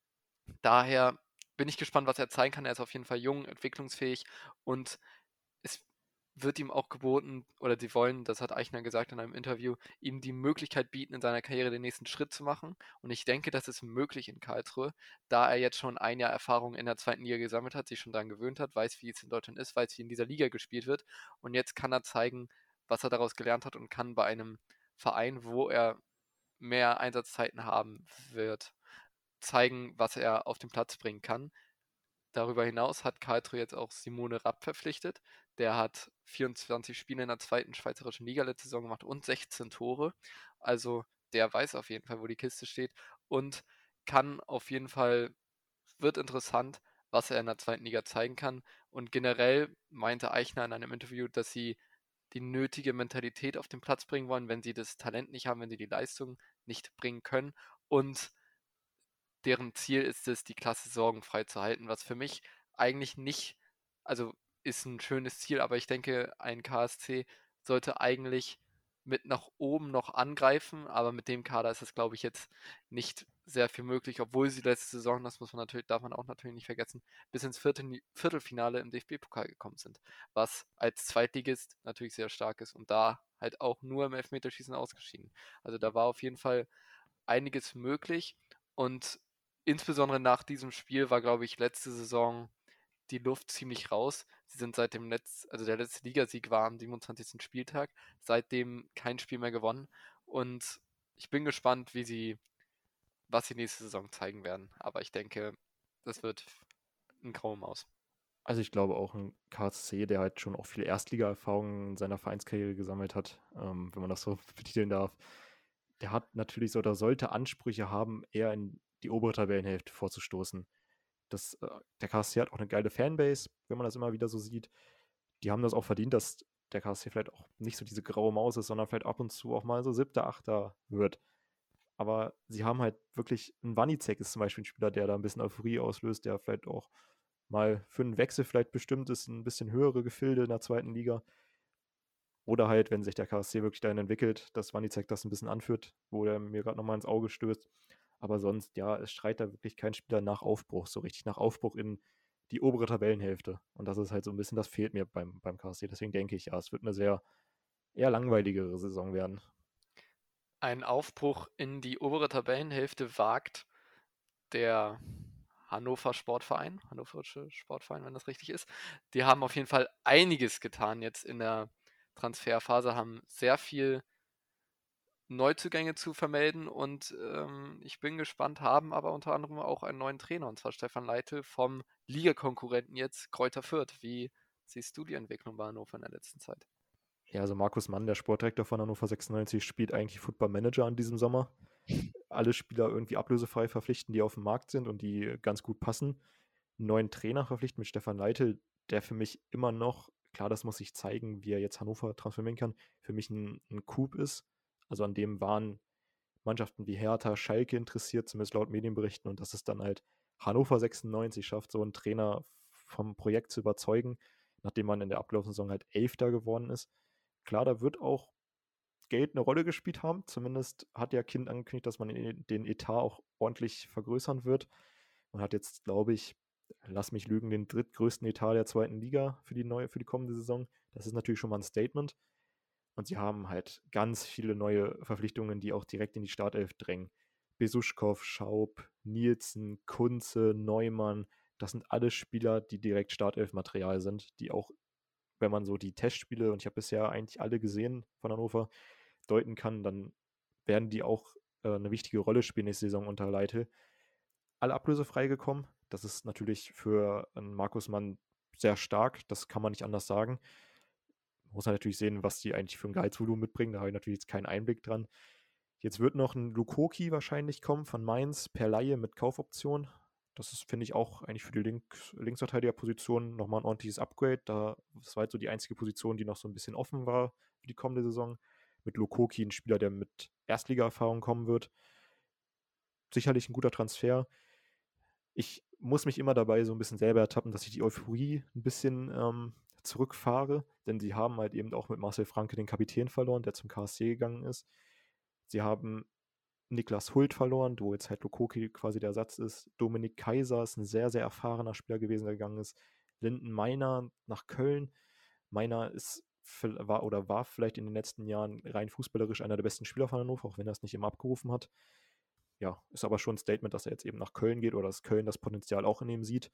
daher bin ich gespannt, was er zeigen kann. Er ist auf jeden Fall jung, entwicklungsfähig und es wird ihm auch geboten, oder sie wollen, das hat Eichner gesagt in einem Interview, ihm die Möglichkeit bieten, in seiner Karriere den nächsten Schritt zu machen. Und ich denke, das ist möglich in Karlsruhe, da er jetzt schon ein Jahr Erfahrung in der zweiten Liga gesammelt hat, sich schon daran gewöhnt hat, weiß, wie es in Deutschland ist, weiß, wie in dieser Liga gespielt wird. Und jetzt kann er zeigen, was er daraus gelernt hat und kann bei einem Verein, wo er mehr Einsatzzeiten haben wird, zeigen, was er auf den Platz bringen kann. Darüber hinaus hat Karlsruhe jetzt auch Simone Rapp verpflichtet. Der hat 24 Spiele in der zweiten schweizerischen Liga letzte Saison gemacht und 16 Tore. Also der weiß auf jeden Fall, wo die Kiste steht und kann auf jeden Fall, wird interessant, was er in der zweiten Liga zeigen kann. Und generell meinte Eichner in einem Interview, dass sie die nötige Mentalität auf den Platz bringen wollen, wenn sie das Talent nicht haben, wenn sie die Leistung nicht bringen können. Und deren Ziel ist es, die Klasse sorgenfrei zu halten, was für mich eigentlich nicht, also ist ein schönes Ziel, aber ich denke, ein KSC sollte eigentlich mit nach oben noch angreifen, aber mit dem Kader ist es, glaube ich, jetzt nicht sehr viel möglich, obwohl sie letzte Saison, das muss man natürlich, darf man auch natürlich nicht vergessen, bis ins Viertelfinale im DFB-Pokal gekommen sind, was als Zweitligist natürlich sehr stark ist und da halt auch nur im Elfmeterschießen ausgeschieden. Also da war auf jeden Fall einiges möglich und insbesondere nach diesem Spiel war, glaube ich, letzte Saison die Luft ziemlich raus. Sie sind seit dem also der letzte Ligasieg war am 27. Spieltag, seitdem kein Spiel mehr gewonnen. Und ich bin gespannt, was sie nächste Saison zeigen werden. Aber ich denke, das wird ein graue Maus. Also, ich glaube auch 'n KSC, der halt schon auch viel Erstligaerfahrung in seiner Vereinskarriere gesammelt hat, wenn man das so betiteln darf, der hat natürlich so oder sollte Ansprüche haben, eher in die obere Tabellenhälfte vorzustoßen. Der KSC hat auch eine geile Fanbase, wenn man das immer wieder so sieht. Die haben das auch verdient, dass der KSC vielleicht auch nicht so diese graue Maus ist, sondern vielleicht ab und zu auch mal so 7., 8. wird. Aber sie haben halt wirklich 'n Wanizek ist zum Beispiel 'n Spieler, der da 'n bisschen Euphorie auslöst, der vielleicht auch mal für 'n Wechsel vielleicht bestimmt ist, 'n bisschen höhere Gefilde in der zweiten Liga. Oder halt, wenn sich der KSC wirklich dahin entwickelt, dass Wanizek das 'n bisschen anführt, wo der mir grad noch mal ins Auge stößt. Aber sonst, ja, es schreit da wirklich kein Spieler nach Aufbruch, so richtig nach Aufbruch in die obere Tabellenhälfte. Und das ist halt so 'n bisschen das fehlt mir beim KSC. Deswegen denke ich, ja, es wird 'ne sehr eher langweiligere Saison werden. Ein Aufbruch in die obere Tabellenhälfte wagt der Hannoversche Sportverein, wenn das richtig ist. Die haben auf jeden Fall einiges getan jetzt in der Transferphase, haben sehr viel Neuzugänge zu vermelden und ich bin gespannt, haben aber unter anderem auch einen neuen Trainer, und zwar Stefan Leitl vom Ligakonkurrenten jetzt Greuther Fürth. Wie siehst du die Entwicklung bei Hannover in der letzten Zeit? Ja, also Markus Mann, der Sportdirektor von Hannover 96, spielt eigentlich Football Manager an diesem Sommer. Alle Spieler irgendwie ablösefrei verpflichten, die auf dem Markt sind und die ganz gut passen. Einen neuen Trainer verpflichten mit Stefan Leitl, der für mich immer noch, klar, das muss sich zeigen, wie er jetzt Hannover transformieren kann, für mich ein Coup ist. Also an dem waren Mannschaften wie Hertha, Schalke interessiert, zumindest laut Medienberichten, und dass es dann halt Hannover 96 schafft, so einen Trainer vom Projekt zu überzeugen, nachdem man in der abgelaufenen Saison halt Elfter geworden ist. Klar, da wird auch Geld eine Rolle gespielt haben. Zumindest hat ja Kind angekündigt, dass man den Etat auch ordentlich vergrößern wird. Man hat jetzt, glaube ich, lass mich lügen, den drittgrößten Etat der zweiten Liga für die kommende Saison. Das ist natürlich schon mal ein Statement. Und sie haben halt ganz viele neue Verpflichtungen, die auch direkt in die Startelf drängen. Besuschkow, Schaub, Nielsen, Kunze, Neumann, das sind alles Spieler, die direkt Startelf-Material sind, die auch, wenn man so die Testspiele, und ich habe bisher eigentlich alle gesehen von Hannover, deuten kann, dann werden die auch eine wichtige Rolle spielen nächste Saison unter Leitl. Alle ablösefrei gekommen. Das ist natürlich für einen Markus Mann sehr stark, das kann man nicht anders sagen. Muss man natürlich sehen, was die eigentlich für ein Gehaltsvolumen mitbringen. Da habe ich natürlich jetzt keinen Einblick dran. Jetzt wird noch ein Lukoki wahrscheinlich kommen von Mainz per Laie mit Kaufoption. Das ist, finde ich, auch eigentlich für die Linksverteidigerposition nochmal ein ordentliches Upgrade. Das war halt so die einzige Position, die noch so ein bisschen offen war für die kommende Saison. Mit Lukoki ein Spieler, der mit Erstliga-Erfahrung kommen wird. Sicherlich ein guter Transfer. Ich muss mich immer dabei so ein bisschen selber ertappen, dass ich die Euphorie ein bisschen zurückfahre, denn sie haben halt eben auch mit Marcel Franke den Kapitän verloren, der zum KSC gegangen ist. Sie haben Niklas Hult verloren, wo jetzt halt Lukoki quasi der Ersatz ist. Dominik Kaiser ist ein sehr, sehr erfahrener Spieler gewesen, der gegangen ist. Linden Meiner nach Köln. Meiner war vielleicht in den letzten Jahren rein fußballerisch einer der besten Spieler von Hannover, auch wenn er es nicht immer abgerufen hat. Ja, ist aber schon ein Statement, dass er jetzt eben nach Köln geht oder dass Köln das Potenzial auch in ihm sieht.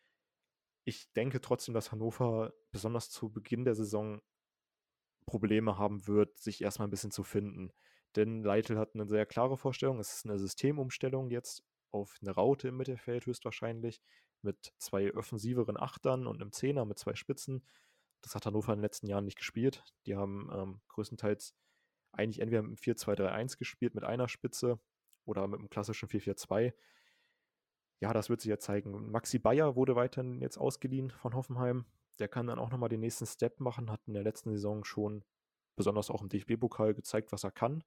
Ich denke trotzdem, dass Hannover besonders zu Beginn der Saison Probleme haben wird, sich erstmal ein bisschen zu finden. Denn Leitl hat eine sehr klare Vorstellung. Es ist eine Systemumstellung jetzt auf eine Raute im Mittelfeld höchstwahrscheinlich mit 2 offensiveren Achtern und einem Zehner mit 2 Spitzen. Das hat Hannover in den letzten Jahren nicht gespielt. Die haben größtenteils eigentlich entweder mit einem 4-2-3-1 gespielt mit einer Spitze oder mit einem klassischen 4-4-2. Ja, das wird sich ja zeigen. Maxi Bayer wurde weiterhin jetzt ausgeliehen von Hoffenheim. Der kann dann auch nochmal den nächsten Step machen, hat in der letzten Saison schon besonders auch im DFB-Pokal gezeigt, was er kann.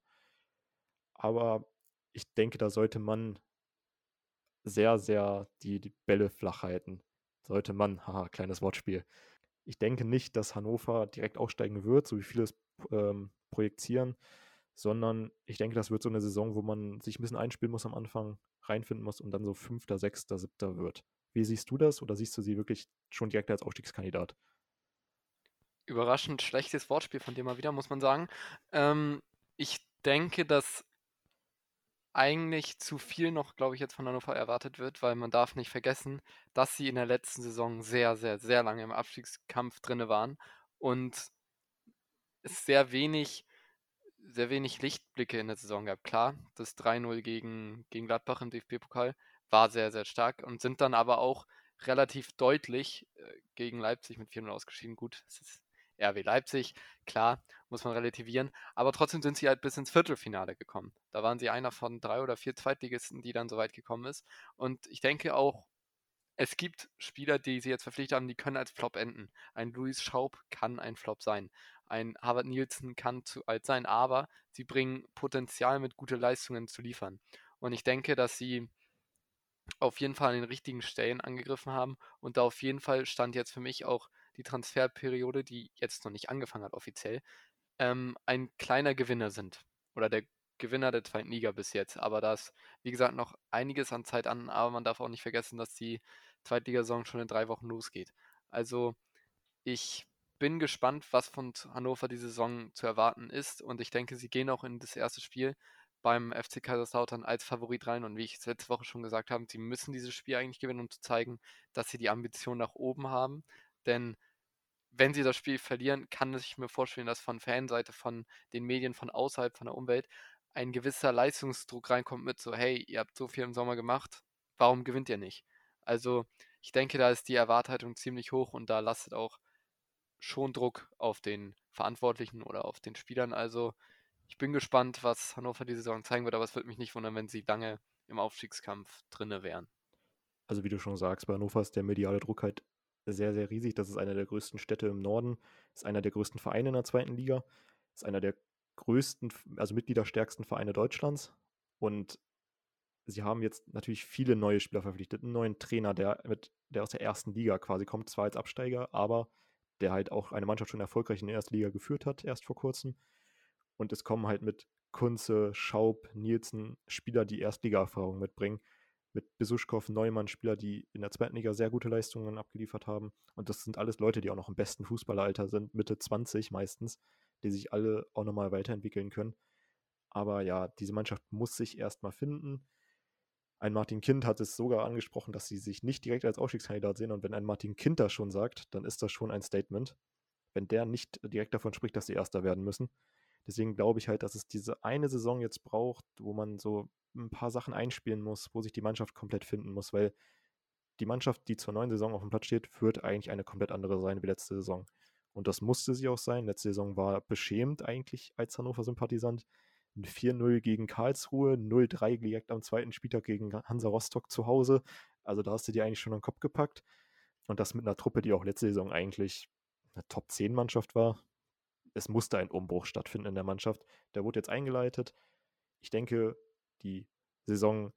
Aber ich denke, da sollte man sehr, sehr die Bälle flach halten. Sollte man, haha, kleines Wortspiel. Ich denke nicht, dass Hannover direkt aufsteigen wird, so wie viele es projizieren, sondern ich denke, das wird so eine Saison, wo man sich ein bisschen einspielen muss am Anfang, reinfinden muss und dann so Fünfter, Sechster, Siebter wird. Wie siehst du das oder siehst du sie wirklich schon direkt als Aufstiegskandidat? Überraschend schlechtes Wortspiel von dir mal wieder, muss man sagen. Ich denke, dass eigentlich zu viel noch, glaube ich, jetzt von Hannover erwartet wird, weil man darf nicht vergessen, dass sie in der letzten Saison sehr, sehr, sehr lange im Abstiegskampf drinne waren und es sehr wenig Lichtblicke in der Saison gab. Klar, das 3-0 gegen Gladbach im DFB-Pokal war sehr, sehr stark und sind dann aber auch relativ deutlich gegen Leipzig mit 4-0 ausgeschieden. Gut, es ist RW Leipzig, klar, muss man relativieren, aber trotzdem sind sie halt bis ins Viertelfinale gekommen. Da waren sie einer von 3 oder 4 Zweitligisten, die dann so weit gekommen ist. Und ich denke auch, es gibt Spieler, die sie jetzt verpflichtet haben, die können als Flop enden. Ein Louis Schaub kann ein Flop sein. Ein Harvard Nielsen kann zu alt sein, aber sie bringen Potenzial mit gute Leistungen zu liefern. Und ich denke, dass sie auf jeden Fall an den richtigen Stellen angegriffen haben und da auf jeden Fall stand jetzt für mich auch die Transferperiode, die jetzt noch nicht angefangen hat offiziell, ein kleiner Gewinner sind. Oder der Gewinner der zweiten Liga bis jetzt. Aber da ist, wie gesagt, noch einiges an Zeit an, aber man darf auch nicht vergessen, dass die Zweitligasaison schon in 3 Wochen losgeht. Also ich bin gespannt, was von Hannover diese Saison zu erwarten ist und ich denke, sie gehen auch in das erste Spiel beim FC Kaiserslautern als Favorit rein und wie ich es letzte Woche schon gesagt habe, sie müssen dieses Spiel eigentlich gewinnen, um zu zeigen, dass sie die Ambition nach oben haben. Denn wenn sie das Spiel verlieren, kann ich mir vorstellen, dass von Fanseite, von den Medien, von außerhalb, von der Umwelt ein gewisser Leistungsdruck reinkommt mit so, hey, ihr habt so viel im Sommer gemacht, warum gewinnt ihr nicht? Also ich denke, da ist die Erwartungshaltung ziemlich hoch und da lastet auch schon Druck auf den Verantwortlichen oder auf den Spielern. Also ich bin gespannt, was Hannover diese Saison zeigen wird, aber es würde mich nicht wundern, wenn sie lange im Aufstiegskampf drinne wären. Also wie du schon sagst, bei Hannover ist der mediale Druck halt sehr, sehr riesig. Das ist einer der größten Städte im Norden, ist einer der größten Vereine in der zweiten Liga, ist einer der größten, also mitgliederstärksten Vereine Deutschlands. Und sie haben jetzt natürlich viele neue Spieler verpflichtet, einen neuen Trainer, der aus der ersten Liga quasi kommt, zwar als Absteiger, aber der halt auch eine Mannschaft schon erfolgreich in der ersten Liga geführt hat, erst vor kurzem. Und es kommen halt mit Kunze, Schaub, Nielsen Spieler, die Erstliga-Erfahrung mitbringen. Mit Besuschkow, Neumann, Spieler, die in der zweiten Liga sehr gute Leistungen abgeliefert haben. Und das sind alles Leute, die auch noch im besten Fußballeralter sind, Mitte 20 meistens, die sich alle auch nochmal weiterentwickeln können. Aber ja, diese Mannschaft muss sich erstmal finden. Ein Martin Kind hat es sogar angesprochen, dass sie sich nicht direkt als Aufstiegskandidat sehen. Und wenn ein Martin Kind das schon sagt, dann ist das schon ein Statement. Wenn der nicht direkt davon spricht, dass sie Erster werden müssen. Deswegen glaube ich halt, dass es diese eine Saison jetzt braucht, wo man so ein paar Sachen einspielen muss, wo sich die Mannschaft komplett finden muss, weil die Mannschaft, die zur neuen Saison auf dem Platz steht, wird eigentlich eine komplett andere sein wie letzte Saison. Und das musste sie auch sein. Letzte Saison war beschämend eigentlich als Hannover-Sympathisant. Ein 4-0 gegen Karlsruhe, 0-3 direkt am zweiten Spieltag gegen Hansa Rostock zu Hause. Also da hast du dir eigentlich schon am Kopf gepackt. Und das mit einer Truppe, die auch letzte Saison eigentlich eine Top-10-Mannschaft war. Es musste ein Umbruch stattfinden in der Mannschaft. Der wurde jetzt eingeleitet. Ich denke, die Saison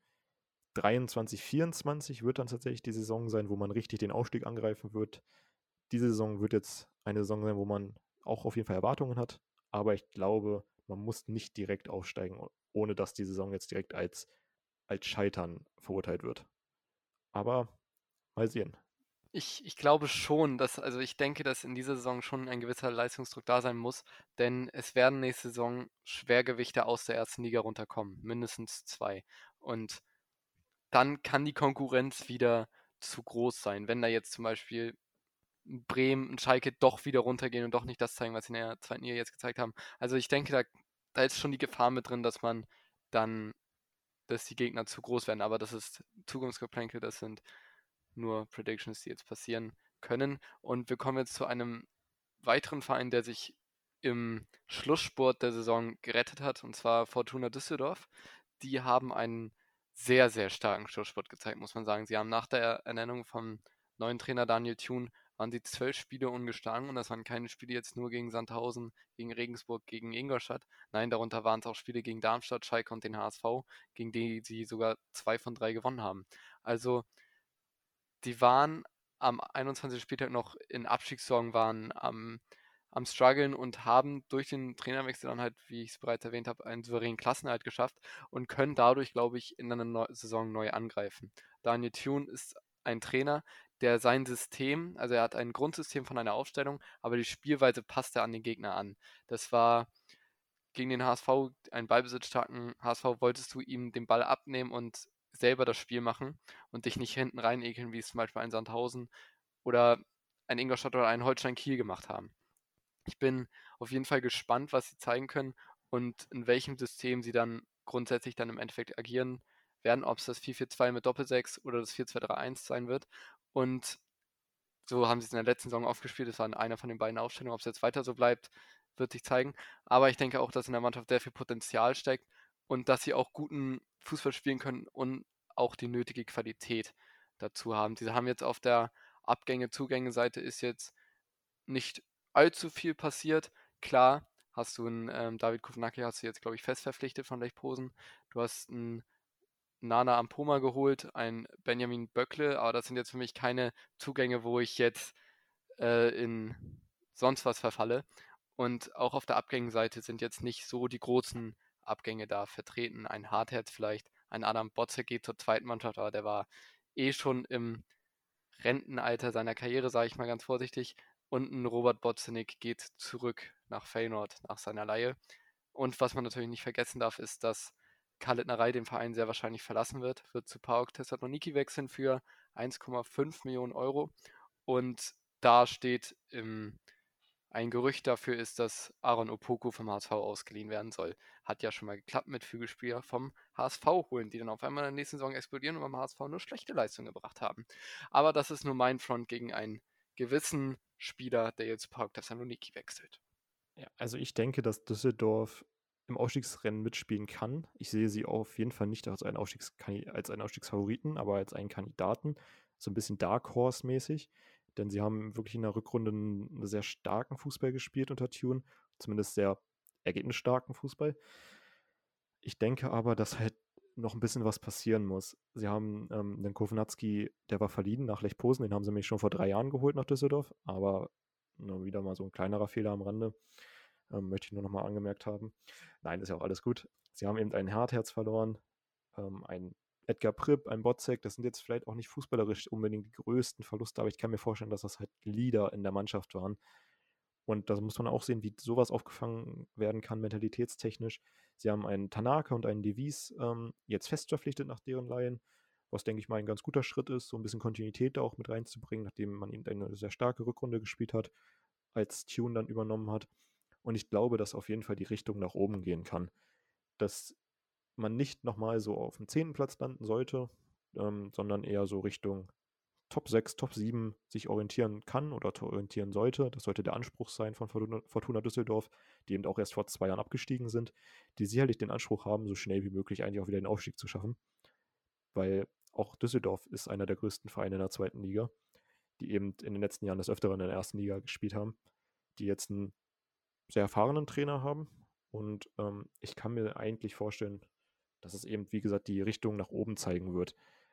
23, 24 wird dann tatsächlich die Saison sein, wo man richtig den Aufstieg angreifen wird. Diese Saison wird jetzt eine Saison sein, wo man auch auf jeden Fall Erwartungen hat. Aber ich glaube, man muss nicht direkt aufsteigen, ohne dass die Saison jetzt direkt als Scheitern verurteilt wird. Aber mal sehen. Ich glaube schon, also ich denke, dass in dieser Saison schon ein gewisser Leistungsdruck da sein muss, denn es werden nächste Saison Schwergewichte aus der ersten Liga runterkommen, mindestens 2. Und dann kann die Konkurrenz wieder zu groß sein. Wenn da jetzt zum Beispiel Bremen und Schalke doch wieder runtergehen und doch nicht das zeigen, was sie in der zweiten Liga jetzt gezeigt haben. Also ich denke, da ist schon die Gefahr mit drin, dass man dann, dass die Gegner zu groß werden. Aber das ist Zukunftsgeplänkel, das sind nur Predictions, die jetzt passieren können. Und wir kommen jetzt zu einem weiteren Verein, der sich im Schlussspurt der Saison gerettet hat, und zwar Fortuna Düsseldorf. Die haben einen sehr, sehr starken Schlussspurt gezeigt, muss man sagen. Sie haben nach der Ernennung vom neuen Trainer Daniel Thun waren sie 12 Spiele ungeschlagen und das waren keine Spiele jetzt nur gegen Sandhausen, gegen Regensburg, gegen Ingolstadt. Nein, darunter waren es auch Spiele gegen Darmstadt, Schalke und den HSV, gegen die sie sogar 2 von 3 gewonnen haben. Also die waren am 21. Spieltag noch in Abstiegssorgen, waren am struggeln und haben durch den Trainerwechsel dann halt, wie ich es bereits erwähnt habe, einen souveränen Klassenerhalt geschafft und können dadurch, glaube ich, in einer Saison neu angreifen. Daniel Thune ist ein Trainer, der sein System, also er hat ein Grundsystem von einer Aufstellung, aber die Spielweise passt er an den Gegner an. Das war gegen den HSV, einen ballbesitzstarken HSV, wolltest du ihm den Ball abnehmen und selber das Spiel machen und dich nicht hinten rein ekeln, wie es zum Beispiel ein Sandhausen oder ein Ingolstadt oder ein Holstein Kiel gemacht haben. Ich bin auf jeden Fall gespannt, was sie zeigen können und in welchem System sie dann grundsätzlich dann im Endeffekt agieren werden, ob es das 4-4-2 mit Doppelsechs oder das 4-2-3-1 sein wird. Und so haben sie es in der letzten Saison aufgespielt. Das war einer von den beiden Aufstellungen. Ob es jetzt weiter so bleibt, wird sich zeigen. Aber ich denke auch, dass in der Mannschaft sehr viel Potenzial steckt und dass sie auch guten Fußball spielen können und auch die nötige Qualität dazu haben. Sie haben jetzt auf der Abgänge-Zugänge-Seite ist jetzt nicht allzu viel passiert. Klar, hast du einen David Kovnacki, hast du jetzt, glaube ich, fest verpflichtet von Lech Posen. Du hast einen Nana Ampoma geholt, ein Benjamin Böckle, aber das sind jetzt für mich keine Zugänge, wo ich jetzt in sonst was verfalle. Und auch auf der Abgängenseite sind jetzt nicht so die großen Abgänge da vertreten. Ein Hartherz vielleicht, ein Adam Botze geht zur zweiten Mannschaft, aber der war eh schon im Rentenalter seiner Karriere, sage ich mal ganz vorsichtig. Und ein Robert Botzenik geht zurück nach Feyenoord nach seiner Leihe. Und was man natürlich nicht vergessen darf, ist, dass Kalitnerei den Verein sehr wahrscheinlich verlassen wird zu PAOK Thessaloniki wechseln für 1,5 Millionen Euro. Und da steht ein Gerücht dafür ist, dass Aaron Opoku vom HSV ausgeliehen werden soll. Hat ja schon mal geklappt mit Flügelspieler vom HSV holen, die dann auf einmal in der nächsten Saison explodieren und beim HSV nur schlechte Leistungen gebracht haben. Aber das ist nur mein Front gegen einen gewissen Spieler, der jetzt PAOK Thessaloniki wechselt. Ja, also ich denke, dass Düsseldorf im Aufstiegsrennen mitspielen kann. Ich sehe sie auf jeden Fall nicht als einen als einen Aufstiegsfavoriten, aber als einen Kandidaten. So ein bisschen Dark Horse-mäßig. Denn sie haben wirklich in der Rückrunde einen sehr starken Fußball gespielt unter Tune. Zumindest sehr ergebnisstarken Fußball. Ich denke aber, dass halt noch ein bisschen was passieren muss. Sie haben den Kownacki, der war verliehen nach Lech Posen, den haben sie nämlich schon vor 3 Jahren geholt nach Düsseldorf, aber nur wieder mal so ein kleinerer Fehler am Rande. Möchte ich nur noch mal angemerkt haben. Nein, ist ja auch alles gut. Sie haben eben einen Hartherz verloren, einen Edgar Pripp, einen Botzek. Das sind jetzt vielleicht auch nicht fußballerisch unbedingt die größten Verluste, aber ich kann mir vorstellen, dass das halt Leader in der Mannschaft waren. Und da muss man auch sehen, wie sowas aufgefangen werden kann, mentalitätstechnisch. Sie haben einen Tanaka und einen Devis jetzt fest verpflichtet nach deren Leihen, was, denke ich mal, ein ganz guter Schritt ist, so ein bisschen Kontinuität da auch mit reinzubringen, nachdem man eben eine sehr starke Rückrunde gespielt hat, als Tune dann übernommen hat. Und ich glaube, dass auf jeden Fall die Richtung nach oben gehen kann. Dass man nicht nochmal so auf dem 10. Platz landen sollte, sondern eher so Richtung Top 6, Top 7 sich orientieren kann oder orientieren sollte. Das sollte der Anspruch sein von Fortuna Düsseldorf, die eben auch erst vor 2 Jahren abgestiegen sind, die sicherlich den Anspruch haben, so schnell wie möglich eigentlich auch wieder den Aufstieg zu schaffen. Weil auch Düsseldorf ist einer der größten Vereine in der zweiten Liga, die eben in den letzten Jahren des Öfteren in der ersten Liga gespielt haben, die jetzt einen sehr erfahrenen Trainer haben. Und ich kann mir eigentlich vorstellen, dass es eben, wie gesagt, die Richtung nach oben zeigen wird.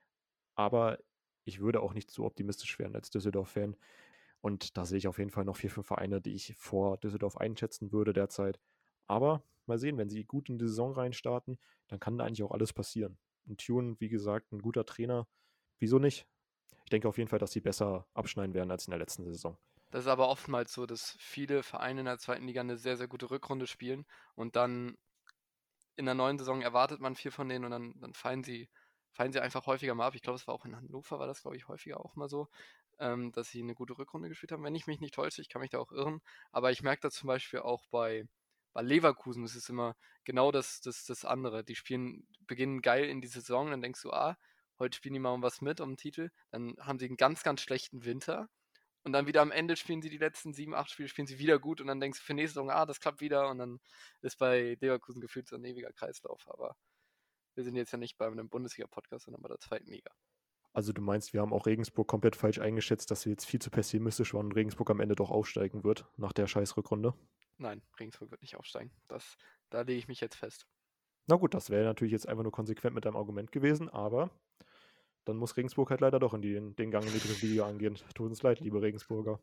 Aber ich würde auch nicht so optimistisch werden als Düsseldorf-Fan. Und da sehe ich auf jeden Fall noch 4, 5 Vereine, die ich vor Düsseldorf einschätzen würde derzeit. Aber mal sehen, wenn sie gut in die Saison reinstarten, dann kann da eigentlich auch alles passieren. Und Tune, wie gesagt, ein guter Trainer. Wieso nicht? Ich denke auf jeden Fall, dass sie besser abschneiden werden als in der letzten Saison. Das ist aber oftmals so, dass viele Vereine in der zweiten Liga eine sehr, sehr gute Rückrunde spielen und dann in der neuen Saison erwartet man viel von denen und dann fallen sie einfach häufiger mal ab. Ich glaube, es war auch in Hannover, war das, glaube ich, häufiger auch mal so, dass sie eine gute Rückrunde gespielt haben. Wenn ich mich nicht täusche, ich kann mich da auch irren. Aber ich merke das zum Beispiel auch bei Leverkusen. Das ist immer genau das andere. Die beginnen geil in die Saison, dann denkst du, heute spielen die mal um was mit, um den Titel. Dann haben sie einen ganz, ganz schlechten Winter. Und dann wieder am Ende spielen sie die letzten 7, 8 Spiele, spielen sie wieder gut und dann denkst du für nächste Saison, das klappt wieder und dann ist bei Leverkusen gefühlt so ein ewiger Kreislauf. Aber wir sind jetzt ja nicht bei einem Bundesliga-Podcast, sondern bei der zweiten Liga. Also du meinst, wir haben auch Regensburg komplett falsch eingeschätzt, dass wir jetzt viel zu pessimistisch waren und Regensburg am Ende doch aufsteigen wird nach der Scheißrückrunde. Nein, Regensburg wird nicht aufsteigen. Da lege ich mich jetzt fest. Na gut, das wäre natürlich jetzt einfach nur konsequent mit deinem Argument gewesen, aber dann muss Regensburg halt leider doch in den Gang in die dritte Liga angehen. Tut uns leid, liebe Regensburger.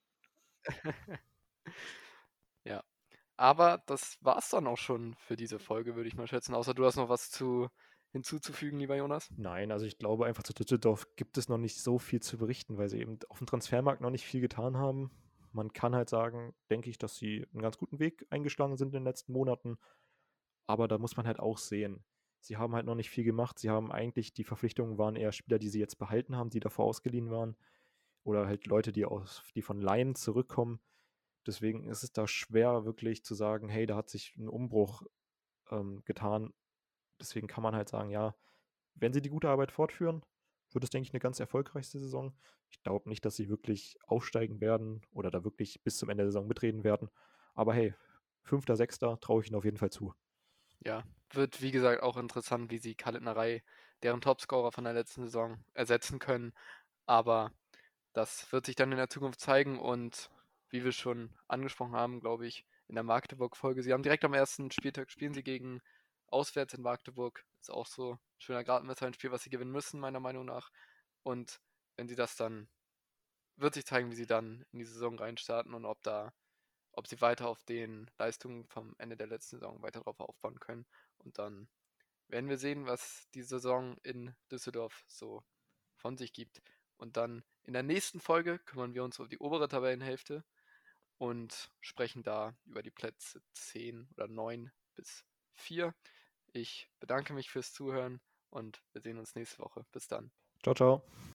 Ja. Aber das war's dann auch schon für diese Folge, würde ich mal schätzen. Außer du hast noch was hinzuzufügen, lieber Jonas. Nein, also ich glaube einfach zu Düsseldorf gibt es noch nicht so viel zu berichten, weil sie eben auf dem Transfermarkt noch nicht viel getan haben. Man kann halt sagen, denke ich, dass sie einen ganz guten Weg eingeschlagen sind in den letzten Monaten. Aber da muss man halt auch sehen. Sie haben halt noch nicht viel gemacht. Sie haben eigentlich, die Verpflichtungen waren eher Spieler, die sie jetzt behalten haben, die davor ausgeliehen waren. Oder halt Leute, die von Laien zurückkommen. Deswegen ist es da schwer, wirklich zu sagen, hey, da hat sich ein Umbruch getan. Deswegen kann man halt sagen, ja, wenn sie die gute Arbeit fortführen, wird es, denke ich, eine ganz erfolgreiche Saison. Ich glaube nicht, dass sie wirklich aufsteigen werden oder da wirklich bis zum Ende der Saison mitreden werden. Aber hey, 5., 6. traue ich ihnen auf jeden Fall zu. Ja, wird wie gesagt auch interessant, wie sie Kalitnerei, deren Topscorer von der letzten Saison, ersetzen können. Aber das wird sich dann in der Zukunft zeigen und wie wir schon angesprochen haben, glaube ich, in der Magdeburg-Folge. Sie haben direkt am ersten Spieltag spielen sie gegen auswärts in Magdeburg. Ist auch so ein schöner Gradmesser, ein Spiel, was sie gewinnen müssen, meiner Meinung nach. Und wenn sie das dann, wird sich zeigen, wie sie dann in die Saison reinstarten und ob sie weiter auf den Leistungen vom Ende der letzten Saison weiter drauf aufbauen können. Und dann werden wir sehen, was die Saison in Düsseldorf so von sich gibt. Und dann in der nächsten Folge kümmern wir uns um die obere Tabellenhälfte und sprechen da über die Plätze 10 oder 9 bis 4. Ich bedanke mich fürs Zuhören und wir sehen uns nächste Woche. Bis dann. Ciao, ciao.